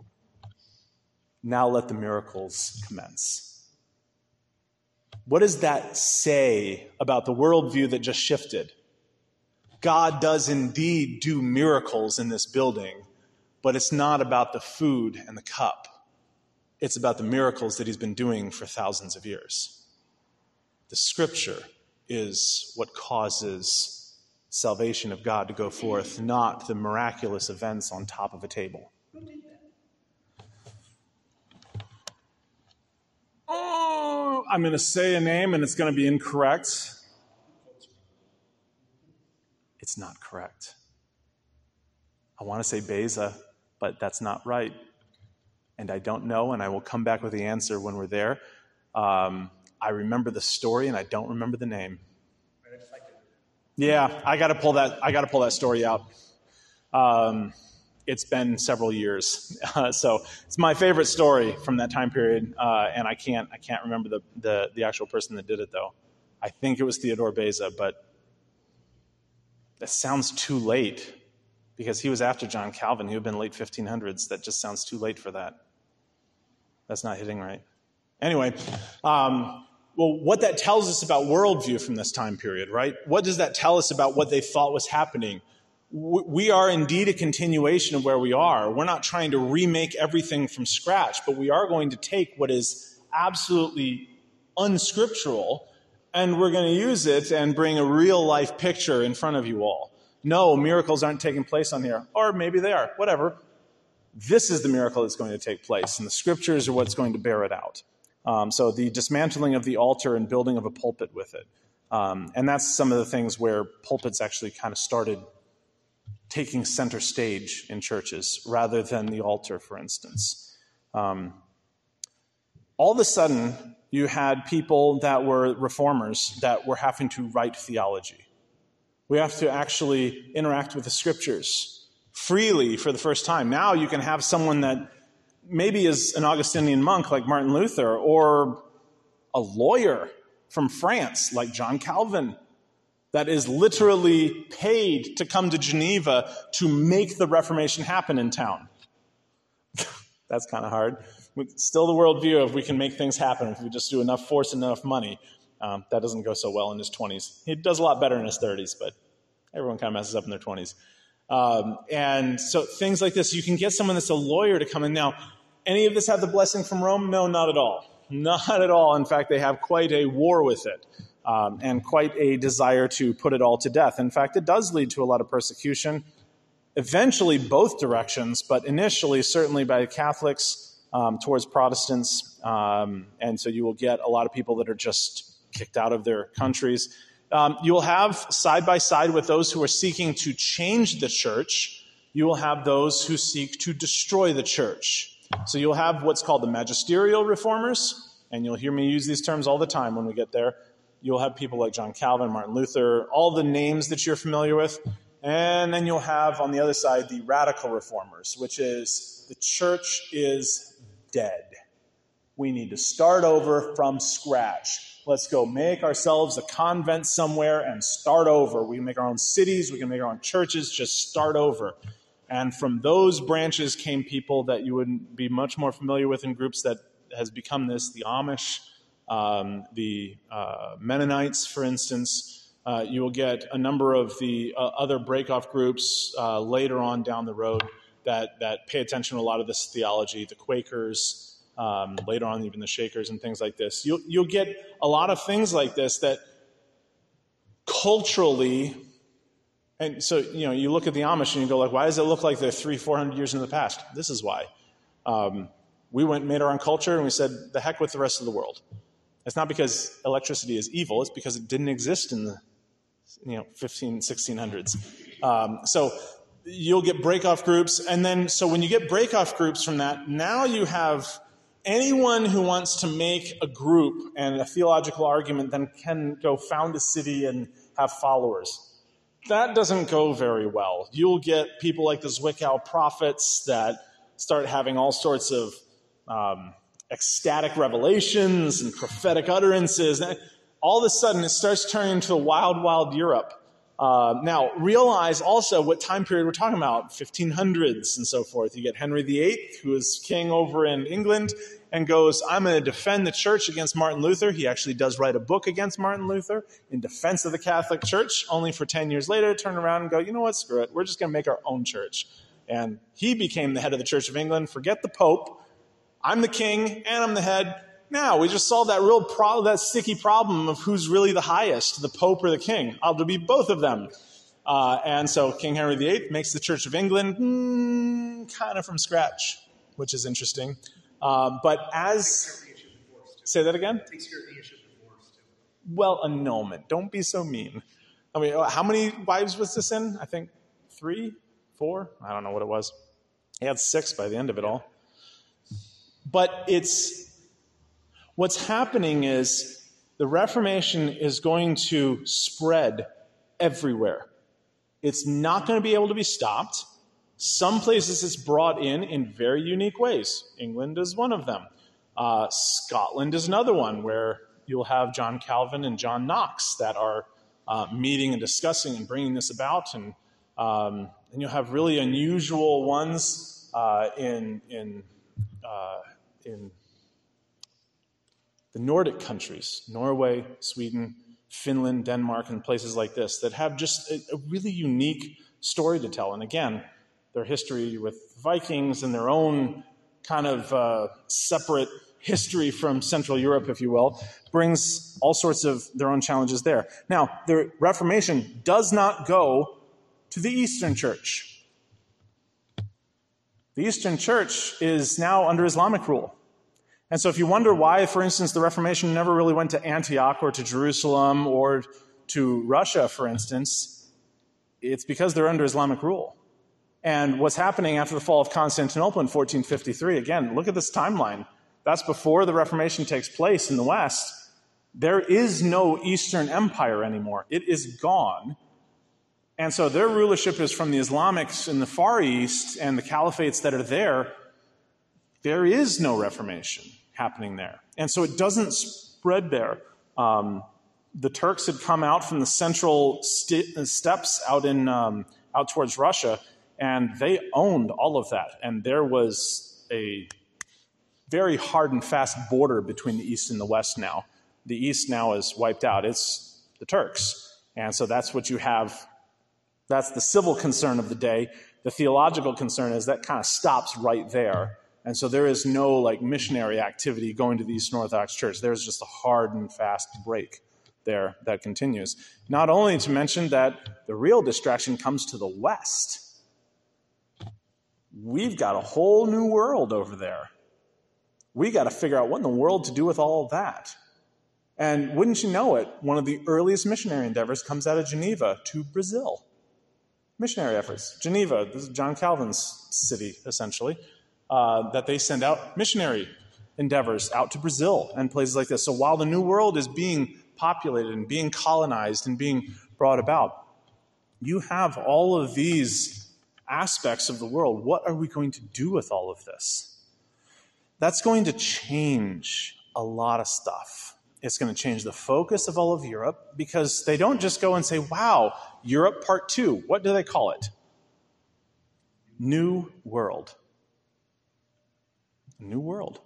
Now let the miracles commence. What does that say about the worldview that just shifted? God does indeed do miracles in this building, but it's not about the food and the cup. It's about the miracles that he's been doing for thousands of years. The scripture is what causes salvation of God to go forth, not the miraculous events on top of a table. Oh, I'm going to say a name and it's going to be incorrect. It's not correct. I want to say Beza, but that's not right. And I don't know, and I will come back with the answer when we're there. Um, I remember the story, and I don't remember the name. Yeah, I got to pull that. I got to pull that story out. Um, it's been several years, uh, so it's my favorite story from that time period, uh, and I can't. I can't remember the, the the actual person that did it though. I think it was Theodore Beza, but that sounds too late because he was after John Calvin. He would have been late fifteen hundreds. That just sounds too late for that. That's not hitting right. Anyway. Um, Well, what that tells us about worldview from this time period, right? What does that tell us about what they thought was happening? We are indeed a continuation of where we are. We're not trying to remake everything from scratch, but we are going to take what is absolutely unscriptural and we're going to use it and bring a real life picture in front of you all. No, miracles aren't taking place on here. Or maybe they are, whatever. This is the miracle that's going to take place, and the scriptures are what's going to bear it out. Um, so the dismantling of the altar and building of a pulpit with it. Um, and that's some of the things where pulpits actually kind of started taking center stage in churches rather than the altar, for instance. Um, all of a sudden, you had people that were reformers that were having to write theology. We have to actually interact with the scriptures freely for the first time. Now you can have someone that maybe is an Augustinian monk like Martin Luther, or a lawyer from France like John Calvin, that is literally paid to come to Geneva to make the Reformation happen in town. That's kind of hard. Still the worldview of we can make things happen if we just do enough force and enough money. Um, that doesn't go so well in his twenties. He does a lot better in his thirties, but everyone kind of messes up in their twenties. Um, and so things like this, you can get someone that's a lawyer to come in. Now, any of this have the blessing from Rome? No, not at all. Not at all. In fact, they have quite a war with it um, and quite a desire to put it all to death. In fact, it does lead to a lot of persecution, eventually both directions, but initially certainly by Catholics um, towards Protestants. Um, and so you will get a lot of people that are just kicked out of their countries. Um, you will have side by side with those who are seeking to change the church, you will have those who seek to destroy the church. So you'll have what's called the magisterial reformers, and you'll hear me use these terms all the time when we get there. You'll have people like John Calvin, Martin Luther, all the names that you're familiar with. And then you'll have on the other side the radical reformers, which is the church is dead. We need to start over from scratch. Let's go make ourselves a convent somewhere and start over. We can make our own cities. We can make our own churches. Just start over. And from those branches came people that you would be much more familiar with in groups that has become this, the Amish, um, the uh, Mennonites, for instance. Uh, you will get a number of the uh, other break-off groups uh, later on down the road that, that pay attention to a lot of this theology, the Quakers, um, later on even the Shakers and things like this. You'll, you'll get a lot of things like this that culturally... And so, you know, you look at the Amish and you go like, why does it look like they're three, four hundred years in the past? This is why. Um, we went and made our own culture and we said, the heck with the rest of the world. It's not because electricity is evil. It's because it didn't exist in the, you know, fifteen, sixteen hundreds. Um, so you'll get break-off groups. And then, so when you get break-off groups from that, now you have anyone who wants to make a group and a theological argument then can go found a city and have followers. That doesn't go very well. You'll get people like the Zwickau prophets that start having all sorts of um, ecstatic revelations and prophetic utterances. And all of a sudden, it starts turning into a wild, wild Europe. Uh, now, realize also what time period we're talking about, fifteen hundreds and so forth. You get Henry the Eighth, who is king over in England, and goes, I'm going to defend the church against Martin Luther. He actually does write a book against Martin Luther in defense of the Catholic Church, only for ten years later to turn around and go, you know what, screw it. We're just going to make our own church. And he became the head of the Church of England. Forget the Pope. I'm the king, and I'm the head. Now, we just solved that real problem, that sticky problem of who's really the highest, the Pope or the king. I'll be both of them. Uh, and so King Henry the Eighth makes the Church of England mm, kind of from scratch, which is interesting. Uh, but as... Say that again? Takes care of the issue of divorce, too. Well, annulment. Don't be so mean. I mean, how many wives was this in? I think three, four? I don't know what it was. He had six by the end of it all. But it's... What's happening is the Reformation is going to spread everywhere. It's not going to be able to be stopped. Some places it's brought in in very unique ways. England is one of them. Uh, Scotland is another one where you'll have John Calvin and John Knox that are uh, meeting and discussing and bringing this about. And, um, and you'll have really unusual ones uh, in, in, uh, in the Nordic countries, Norway, Sweden, Finland, Denmark, and places like this that have just a, a really unique story to tell. And again, their history with Vikings and their own kind of uh, separate history from Central Europe, if you will, brings all sorts of their own challenges there. Now, the Reformation does not go to the Eastern Church. The Eastern Church is now under Islamic rule. And so if you wonder why, for instance, the Reformation never really went to Antioch or to Jerusalem or to Russia, for instance, it's because they're under Islamic rule. And what's happening after the fall of Constantinople in fourteen fifty-three, again, look at this timeline. That's before the Reformation takes place in the West. There is no Eastern Empire anymore. It is gone. And so their rulership is from the Islamics in the Far East and the caliphates that are there. There is no Reformation happening there. And so it doesn't spread there. Um, the Turks had come out from the central st- steppes out in um, out towards Russia, and they owned all of that. And there was a very hard and fast border between the East and the West now. The East now is wiped out. It's the Turks. And so that's what you have. That's the civil concern of the day. The theological concern is that kind of stops right there. And so there is no like missionary activity going to the Eastern Orthodox Church. There's just a hard and fast break there that continues. Not only to mention that the real distraction comes to the West. We've got a whole new world over there. We got to figure out what in the world to do with all of that. And wouldn't you know it, one of the earliest missionary endeavors comes out of Geneva to Brazil. Missionary efforts. Geneva, this is John Calvin's city, essentially. Uh, that they send out missionary endeavors out to Brazil and places like this. So while the New World is being populated and being colonized and being brought about, you have all of these aspects of the world. What are we going to do with all of this? That's going to change a lot of stuff. It's going to change the focus of all of Europe because they don't just go and say, wow, Europe part two. What do they call it? New World. New world.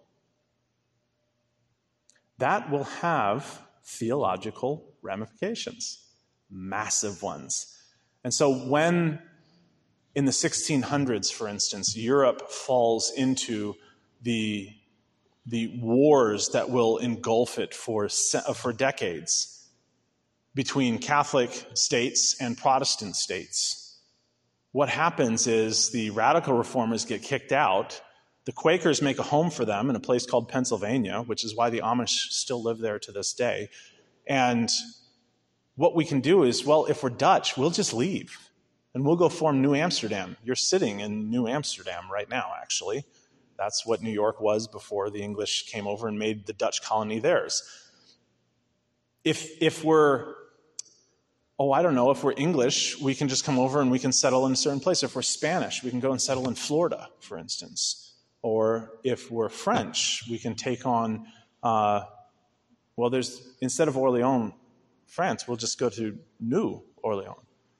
That will have theological ramifications, massive ones. And so when in the sixteen hundreds, for instance, Europe falls into the, the wars that will engulf it for, for decades between Catholic states and Protestant states, what happens is the radical reformers get kicked out. The Quakers make a home for them in a place called Pennsylvania, which is why the Amish still live there to this day. And what we can do is, well, if we're Dutch, we'll just leave. And we'll go form New Amsterdam. You're sitting in New Amsterdam right now, actually. That's what New York was before the English came over and made the Dutch colony theirs. If, if we're, oh, I don't know, if we're English, we can just come over and we can settle in a certain place. If we're Spanish, we can go and settle in Florida, for instance. Or if we're French, we can take on, uh, well, there's, instead of Orleans, France, we'll just go to New Orleans.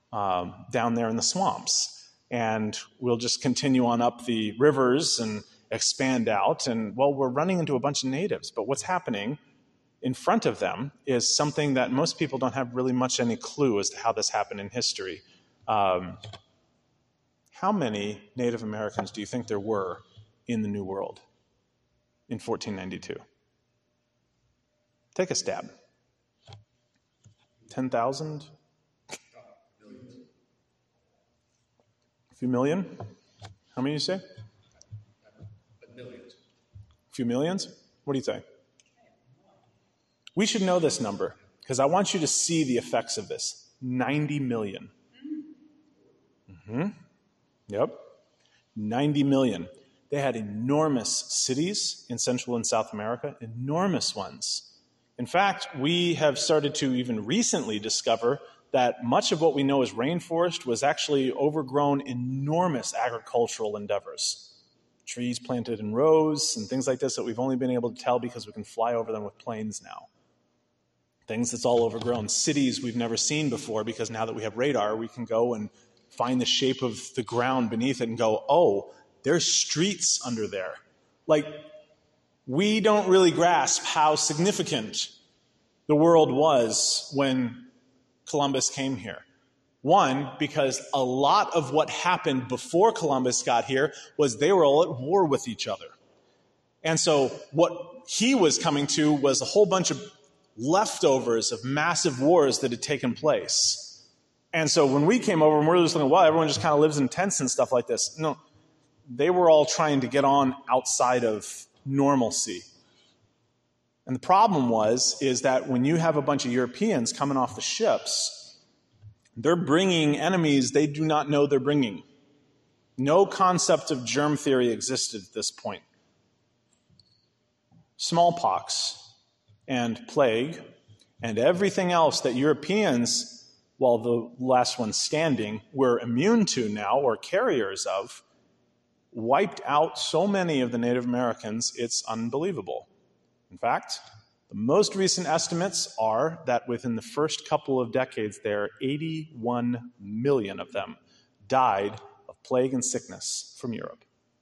um, down there in the swamps. And we'll just continue on up the rivers and expand out. And, well, we're running into a bunch of natives. But what's happening in front of them is something that most people don't have really much any clue as to how this happened in history. Um, how many Native Americans do you think there were in the New World in fourteen ninety-two? Take a stab. ten thousand? A few million? How many you say? Millions. A few millions? What do you say? We should know this number because I want you to see the effects of this. ninety million. Mm-hmm. Yep. ninety million. They had enormous cities in Central and South America, enormous ones. In fact, we have started to even recently discover that much of what we know as rainforest was actually overgrown enormous agricultural endeavors. Trees planted in rows and things like this that we've only been able to tell because we can fly over them with planes now. Things that's all overgrown. Cities we've never seen before because now that we have radar, we can go and find the shape of the ground beneath it and go, oh, there's streets under there. Like, we don't really grasp how significant the world was when Columbus came here. One, because a lot of what happened before Columbus got here was they were all at war with each other. And so what he was coming to was a whole bunch of leftovers of massive wars that had taken place. And so when we came over and we're just looking, well, everyone just kind of lives in tents and stuff like this. No, they were all trying to get on outside of normalcy. And the problem was, is that when you have a bunch of Europeans coming off the ships, they're bringing enemies they do not know they're bringing. No concept of germ theory existed at this point. Smallpox and plague and everything else that Europeans, while the last one standing, were immune to now or carriers of, wiped out so many of the Native Americans, it's unbelievable. In fact, the most recent estimates are that within the first couple of decades there, eighty-one million of them died of plague and sickness from Europe.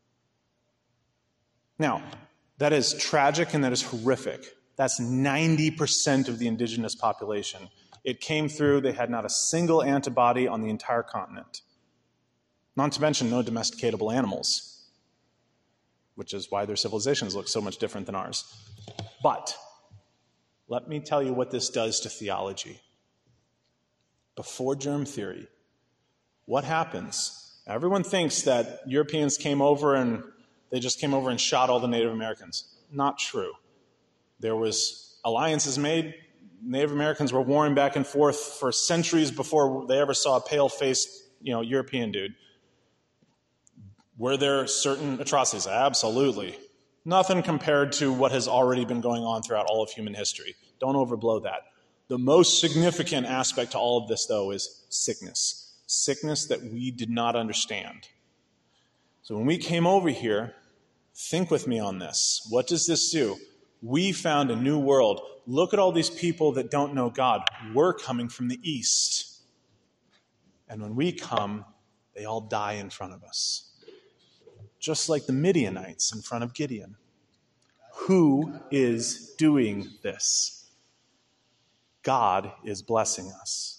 Now, that is tragic and that is horrific. That's ninety percent of the indigenous population. It came through, they had not a single antibody on the entire continent. Not to mention no domesticatable animals, which is why their civilizations look so much different than ours. But let me tell you what this does to theology. Before germ theory, what happens? Everyone thinks that Europeans came over and they just came over and shot all the Native Americans. Not true. There was alliances made. Native Americans were warring back and forth for centuries before they ever saw a pale-faced, you know, European dude. Were there certain atrocities? Absolutely. Nothing compared to what has already been going on throughout all of human history. Don't overblow that. The most significant aspect to all of this, though, is sickness. Sickness that we did not understand. So when we came over here, think with me on this. What does this do? We found a new world. Look at all these people that don't know God. We're coming from the east. And when we come, they all die in front of us. Just like the Midianites in front of Gideon. Who is doing this? God is blessing us.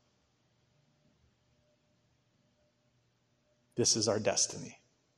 This is our destiny.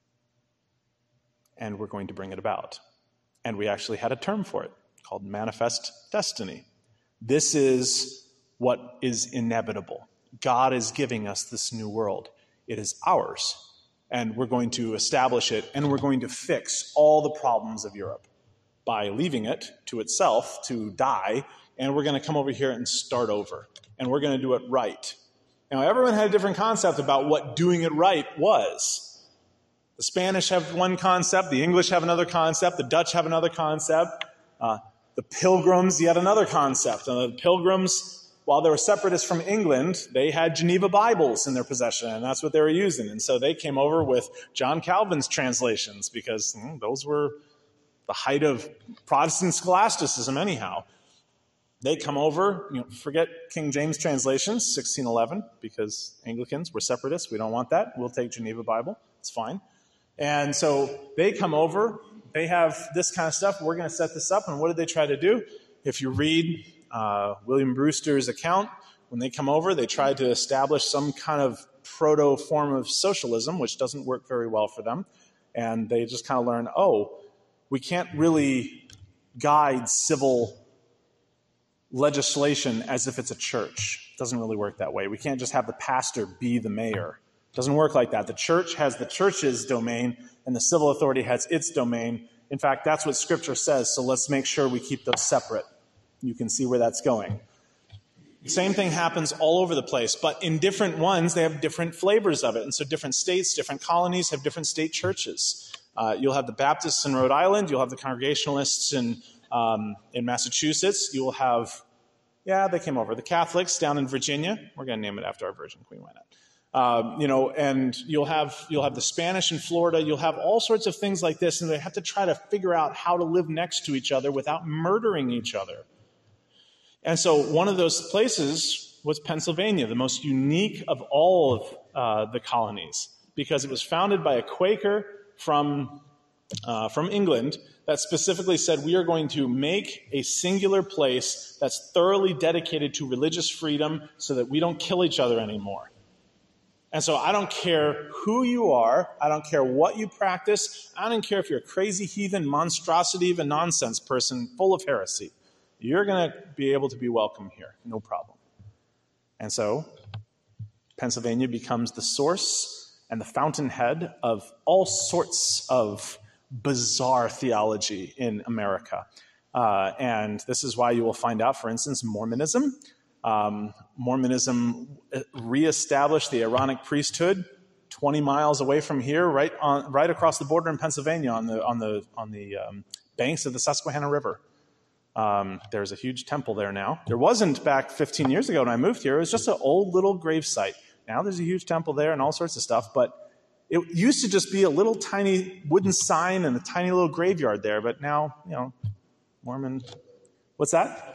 And we're going to bring it about. And we actually had a term for it called manifest destiny. This is what is inevitable. God is giving us this new world. It is ours. And we're going to establish it, and we're going to fix all the problems of Europe by leaving it to itself to die, and we're going to come over here and start over. And we're going to do it right. Now, everyone had a different concept about what doing it right was. The Spanish have one concept, the English have another concept, the Dutch have another concept, uh, the Pilgrims yet another concept. Uh, the Pilgrims, while they were separatists from England, they had Geneva Bibles in their possession, and that's what they were using. And so they came over with John Calvin's translations because mm, those were the height of Protestant scholasticism anyhow. They come over, you know, forget King James translation, sixteen eleven, because Anglicans, we're separatists, we don't want that. We'll take Geneva Bible, it's fine. And so they come over, they have this kind of stuff, we're going to set this up, and what did they try to do? If you read uh, William Brewster's account, when they come over, they tried to establish some kind of proto form of socialism, which doesn't work very well for them. And they just kind of learn, oh, we can't really guide civil legislation as if it's a church. It doesn't really work that way. We can't just have the pastor be the mayor. It doesn't work like that. The church has the church's domain, and the civil authority has its domain. In fact, that's what Scripture says, so let's make sure we keep those separate. You can see where that's going. The same thing happens all over the place, but in different ones, they have different flavors of it. And so different states, different colonies have different state churches. Uh, you'll have the Baptists in Rhode Island. You'll have the Congregationalists in um, in Massachusetts. You will have, yeah, they came over. The Catholics down in Virginia. We're going to name it after our Virgin Queen. Why not? Uh, you know, and you'll have you'll have the Spanish in Florida. You'll have all sorts of things like this, and they have to try to figure out how to live next to each other without murdering each other. And so one of those places was Pennsylvania, the most unique of all of uh, the colonies, because it was founded by a Quaker from uh, from England that specifically said, we are going to make a singular place that's thoroughly dedicated to religious freedom so that we don't kill each other anymore. And so I don't care who you are. I don't care what you practice. I don't care if you're a crazy heathen monstrosity of a nonsense person full of heresy. You're going to be able to be welcome here. No problem. And so Pennsylvania becomes the source and the fountainhead of all sorts of bizarre theology in America. Uh, and this is why you will find out, for instance, Mormonism. Um, Mormonism reestablished the Aaronic priesthood twenty miles away from here, right on, right across the border in Pennsylvania, on the on the on the um, banks of the Susquehanna River. Um, there's a huge temple there now. There wasn't back fifteen years ago when I moved here. It was just an old little grave site. Now there's a huge temple there and all sorts of stuff. But it used to just be a little tiny wooden sign and a tiny little graveyard there. But now, you know, Mormon. What's that?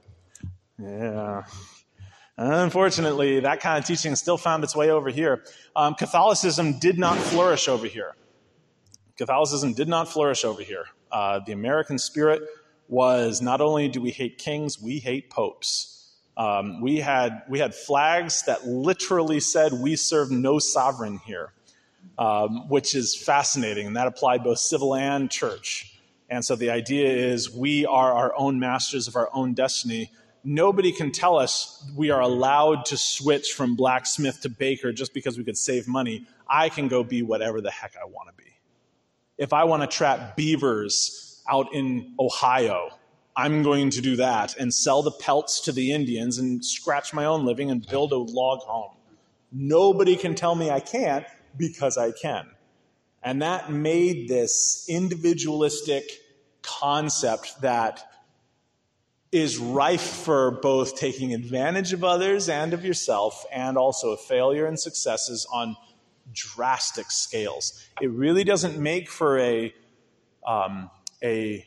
Yeah. Unfortunately, that kind of teaching still found its way over here. Um, Catholicism did not flourish over here. Catholicism did not flourish over here. Uh, the American spirit was not only do we hate kings, we hate popes. Um, we had we had flags that literally said we serve no sovereign here, um, which is fascinating. And that applied both civil and church. And so the idea is we are our own masters of our own destiny. Nobody can tell us we are allowed to switch from blacksmith to baker just because we could save money. I can go be whatever the heck I want to be. If I want to trap beavers out in Ohio, I'm going to do that and sell the pelts to the Indians and scratch my own living and build a log home. Nobody can tell me I can't because I can. And that made this individualistic concept that is rife for both taking advantage of others and of yourself, and also a failure and successes on drastic scales. It really doesn't make for a um, a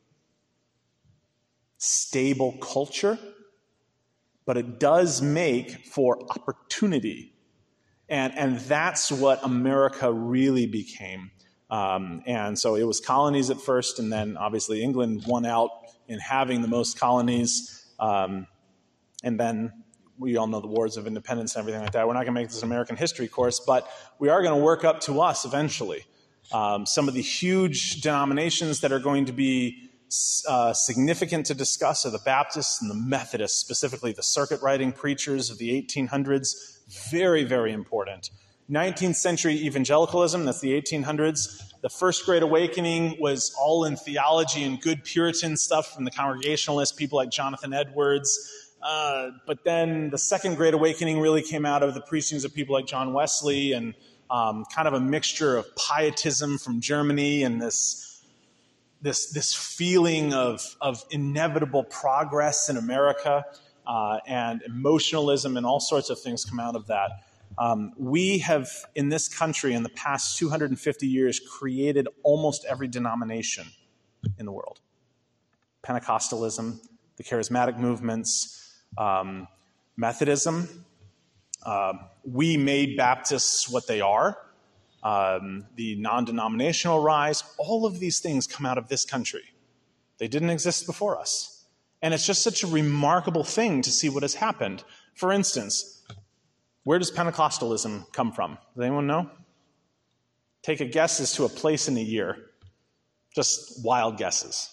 stable culture, but it does make for opportunity. And, and that's what America really became. Um, and so it was colonies at first, and then obviously England won out in having the most colonies. Um, and then we all know the wars of independence and everything like that. We're not going to make this an American history course, but we are going to work up to us eventually. Um, some of the huge denominations that are going to be uh, significant to discuss are the Baptists and the Methodists, specifically the circuit-riding preachers of the eighteen hundreds. Very, very important. nineteenth century evangelicalism, that's the eighteen hundreds. The First Great Awakening was all in theology and good Puritan stuff from the Congregationalists, people like Jonathan Edwards. Uh, but then the Second Great Awakening really came out of the preachings of people like John Wesley and um, kind of a mixture of pietism from Germany and this this this feeling of, of inevitable progress in America uh, and emotionalism and all sorts of things come out of that. Um, we have, in this country, in the past two hundred fifty years, created almost every denomination in the world. Pentecostalism, the charismatic movements, um, Methodism. Uh, we made Baptists what they are. Um, the non-denominational rise, all of these things come out of this country. They didn't exist before us. And it's just such a remarkable thing to see what has happened. For instance, where does Pentecostalism come from? Does anyone know? Take a guess as to a place in a year. Just wild guesses.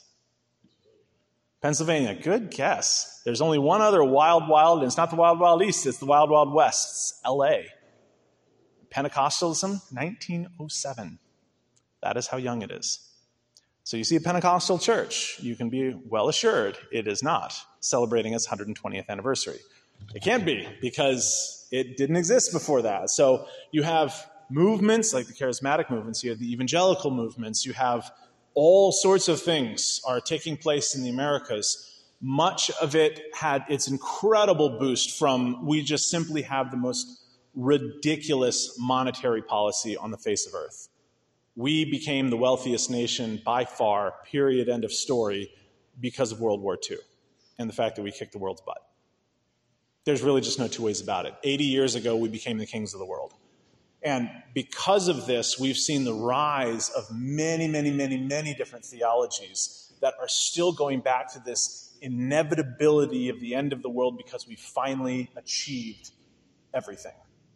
Pennsylvania, good guess. There's only one other wild, wild, and it's not the Wild, Wild East, it's the Wild, Wild West. It's L A. Pentecostalism, nineteen oh seven. That is how young it is. So you see a Pentecostal church, you can be well assured it is not celebrating its one hundred twentieth anniversary. It can't be, because it didn't exist before that. So you have movements like the charismatic movements, you have the evangelical movements, you have all sorts of things are taking place in the Americas. Much of it had its incredible boost from we just simply have the most ridiculous monetary policy on the face of earth. We became the wealthiest nation by far, period, end of story, because of World War Two and the fact that we kicked the world's butt. There's really just no two ways about it. eighty years ago, we became the kings of the world. And because of this, we've seen the rise of many, many, many, many different theologies that are still going back to this inevitability of the end of the world because we finally achieved everything.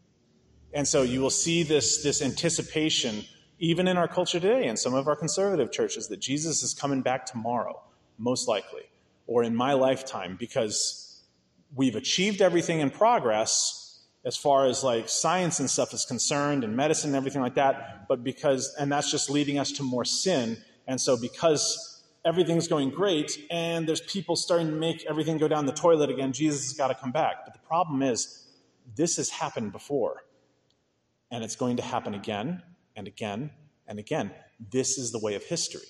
And so you will see this, this anticipation even in our culture today, in some of our conservative churches, that Jesus is coming back tomorrow, most likely, or in my lifetime, because we've achieved everything in progress as far as like science and stuff is concerned, and medicine and everything like that, but because, and that's just leading us to more sin. And so because everything's going great and there's people starting to make everything go down the toilet again, Jesus has got to come back. But the problem is, this has happened before, and it's going to happen again and again and again. This is the way of history.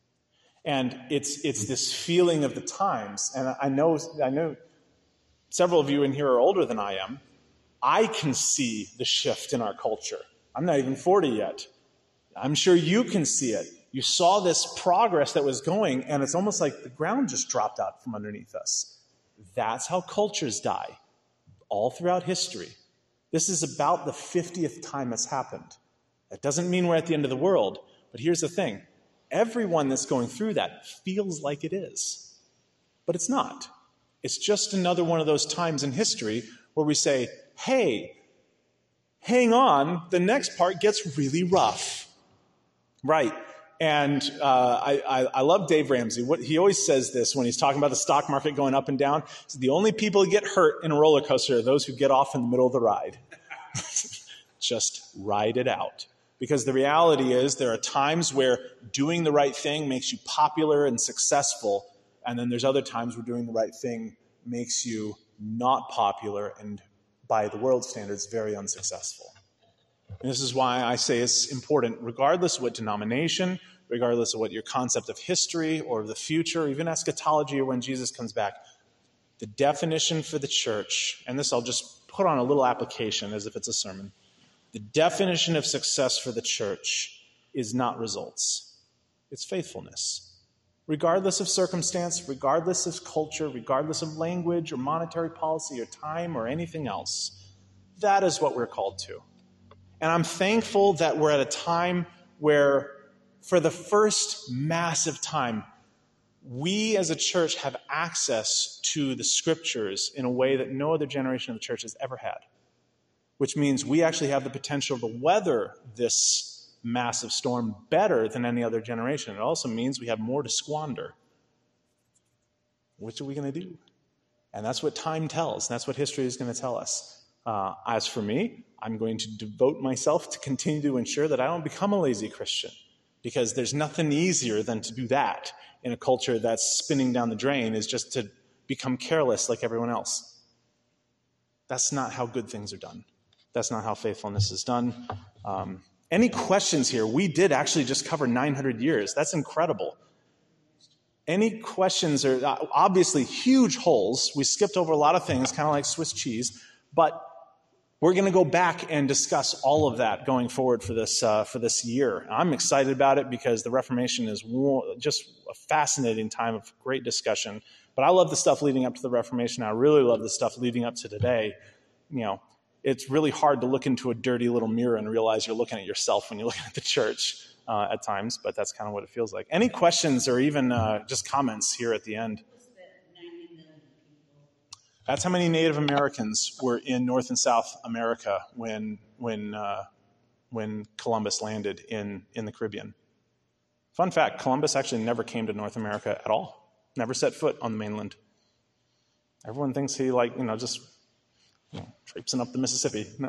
And it's it's this feeling of the times. And I know I know several of you in here are older than I am. I can see the shift in our culture. I'm not even forty yet. I'm sure you can see it. You saw this progress that was going, and it's almost like the ground just dropped out from underneath us. That's how cultures die, all throughout history. This is about the fiftieth time it's happened. That doesn't mean we're at the end of the world, but here's the thing. Everyone that's going through that feels like it is, but it's not. It's just another one of those times in history where we say, hey, hang on, the next part gets really rough. Right. And uh, I, I, I love Dave Ramsey. What, he always says this when he's talking about the stock market going up and down. So the only people who get hurt in a roller coaster are those who get off in the middle of the ride. Just ride it out. Because the reality is there are times where doing the right thing makes you popular and successful, and then there's other times where doing the right thing makes you not popular and, by the world standards, very unsuccessful. And this is why I say it's important, regardless of what denomination, regardless of what your concept of history or of the future, or even eschatology or when Jesus comes back, the definition for the church, and this I'll just put on a little application as if it's a sermon, the definition of success for the church is not results. It's faithfulness. Regardless of circumstance, regardless of culture, regardless of language or monetary policy or time or anything else, that is what we're called to. And I'm thankful that we're at a time where, for the first massive time, we as a church have access to the scriptures in a way that no other generation of the church has ever had. Which means we actually have the potential to weather this massive storm better than any other generation. It also means we have more to squander. Which are we going to do? And that's what time tells. That's what history is going to tell us. Uh, as for me, I'm going to devote myself to continue to ensure that I don't become a lazy Christian. Because there's nothing easier than to do that in a culture that's spinning down the drain, is just to become careless like everyone else. That's not how good things are done. That's not how faithfulness is done. Um, any questions here? We did actually just cover nine hundred years. That's incredible. Any questions? Are obviously huge holes. We skipped over a lot of things, kind of like Swiss cheese. But we're going to go back and discuss all of that going forward for this uh, for this year. I'm excited about it because the Reformation is just a fascinating time of great discussion. But I love the stuff leading up to the Reformation. I really love the stuff leading up to today. You know, it's really hard to look into a dirty little mirror and realize you're looking at yourself when you're looking at the church uh, at times. But that's kind of what it feels like. Any questions or even uh, just comments here at the end? That's how many Native Americans were in North and South America when when uh, when Columbus landed in, in the Caribbean. Fun fact, Columbus actually never came to North America at all. Never set foot on the mainland. Everyone thinks he, like, you know, just you know, traipsing up the Mississippi. No.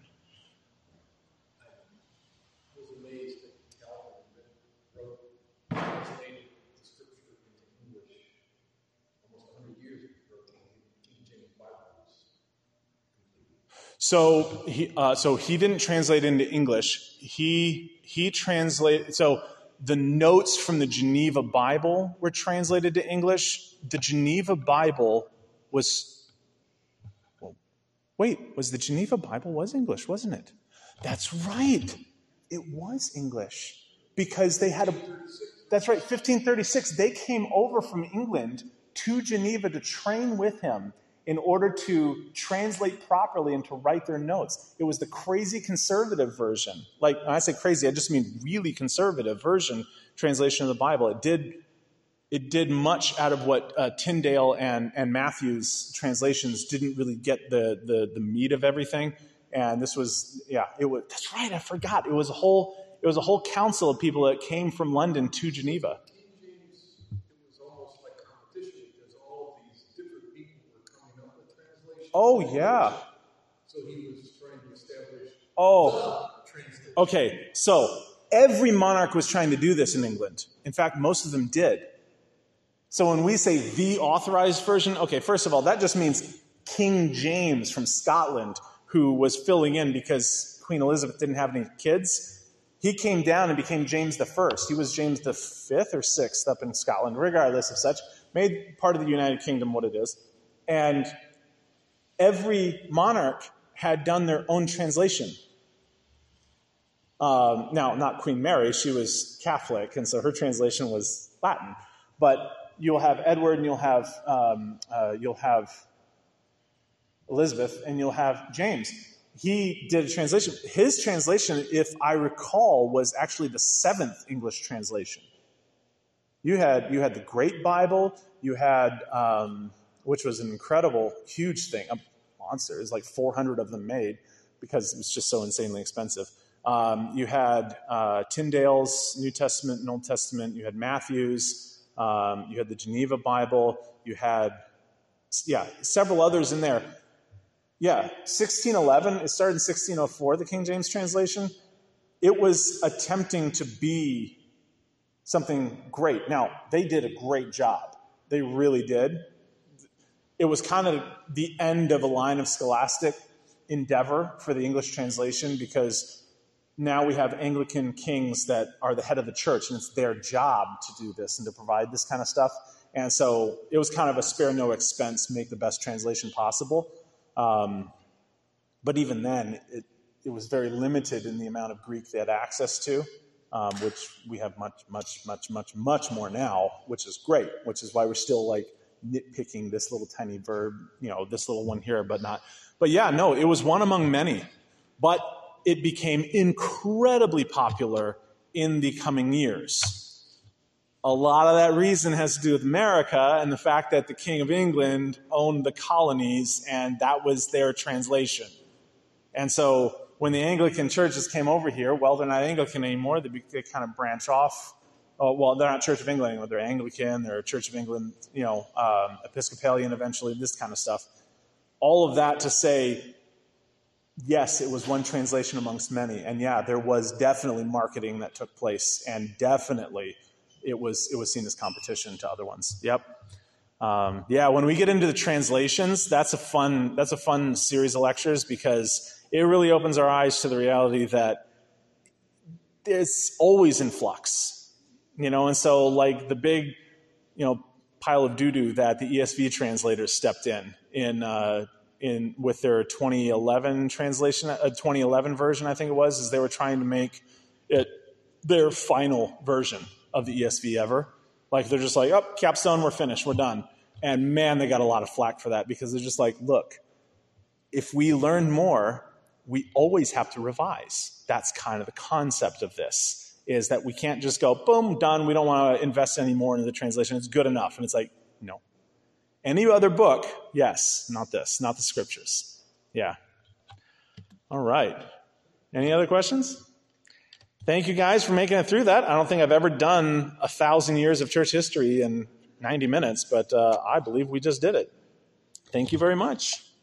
So he, uh, so he didn't translate into English. He he translated. So the notes from the Geneva Bible were translated to English. The Geneva Bible was. Well, wait, was the Geneva Bible was English, wasn't it? That's right. It was English because they had a. That's right. fifteen thirty-six. They came over from England to Geneva to train with him in order to translate properly and to write their notes. It was the crazy conservative version. Like, when I say crazy, I just mean really conservative version translation of the Bible. It did it did much out of what uh, Tyndale and, and Matthew's translations didn't really get the, the the meat of everything. And this was, yeah, it was, that's right, I forgot. It was a whole, it was a whole council of people that came from London to Geneva. Oh, yeah. So he was trying to establish Oh, okay. So every monarch was trying to do this in England. In fact, most of them did. So when we say the authorized version, okay, first of all, that just means King James from Scotland, who was filling in because Queen Elizabeth didn't have any kids. He came down and became James the First. He was James the Fifth or Sixth up in Scotland, regardless of such. Made part of the United Kingdom what it is. And every monarch had done their own translation. Um, now, not Queen Mary. She was Catholic, and so her translation was Latin. But you'll have Edward, and you'll have um, uh, you'll have Elizabeth, and you'll have James. He did a translation. His translation, if I recall, was actually the seventh English translation. You had you had the Great Bible. You had um, which was an incredible, huge thing, a monster. There's like four hundred of them made because it was just so insanely expensive. Um, you had uh, Tyndale's New Testament and Old Testament. You had Matthew's. Um, you had the Geneva Bible. You had, yeah, several others in there. Yeah, sixteen eleven, it started in sixteen oh four, the King James translation. It was attempting to be something great. Now, they did a great job. They really did. It was kind of the end of a line of scholastic endeavor for the English translation because now we have Anglican kings that are the head of the church, and it's their job to do this and to provide this kind of stuff. And so it was kind of a spare no expense, make the best translation possible. Um, but even then, it, it was very limited in the amount of Greek they had access to, um, which we have much, much, much, much, much more now, which is great, which is why we're still like nitpicking this little tiny verb, you know, this little one here, but not. But yeah, no, it was one among many. But it became incredibly popular in the coming years. A lot of that reason has to do with America and the fact that the King of England owned the colonies, and that was their translation. And so when the Anglican churches came over here, well, they're not Anglican anymore. They, they kind of branch off. Oh, well, they're not Church of England anymore. They're Anglican. They're Church of England, you know, um, Episcopalian eventually, this kind of stuff. All of that to say, yes, it was one translation amongst many. And yeah, there was definitely marketing that took place, and definitely it was it was seen as competition to other ones. Yep. Um, yeah, when we get into the translations, that's a fun that's a fun series of lectures because it really opens our eyes to the reality that it's always in flux. You know, and so like the big, you know, pile of doo-doo that the E S V translators stepped in in uh, in with their twenty eleven translation, uh, twenty eleven version, I think it was, is they were trying to make it their final version of the E S V ever. Like they're just like, oh, capstone, we're finished, we're done. And man, they got a lot of flack for that because they're just like, look, if we learn more, we always have to revise. That's kind of the concept of this, is that we can't just go, boom, done. We don't want to invest any more into the translation. It's good enough. And it's like, no. Any other book, yes, not this, not the scriptures. Yeah. All right. Any other questions? Thank you guys for making it through that. I don't think I've ever done a thousand years of church history in ninety minutes, but uh, I believe we just did it. Thank you very much.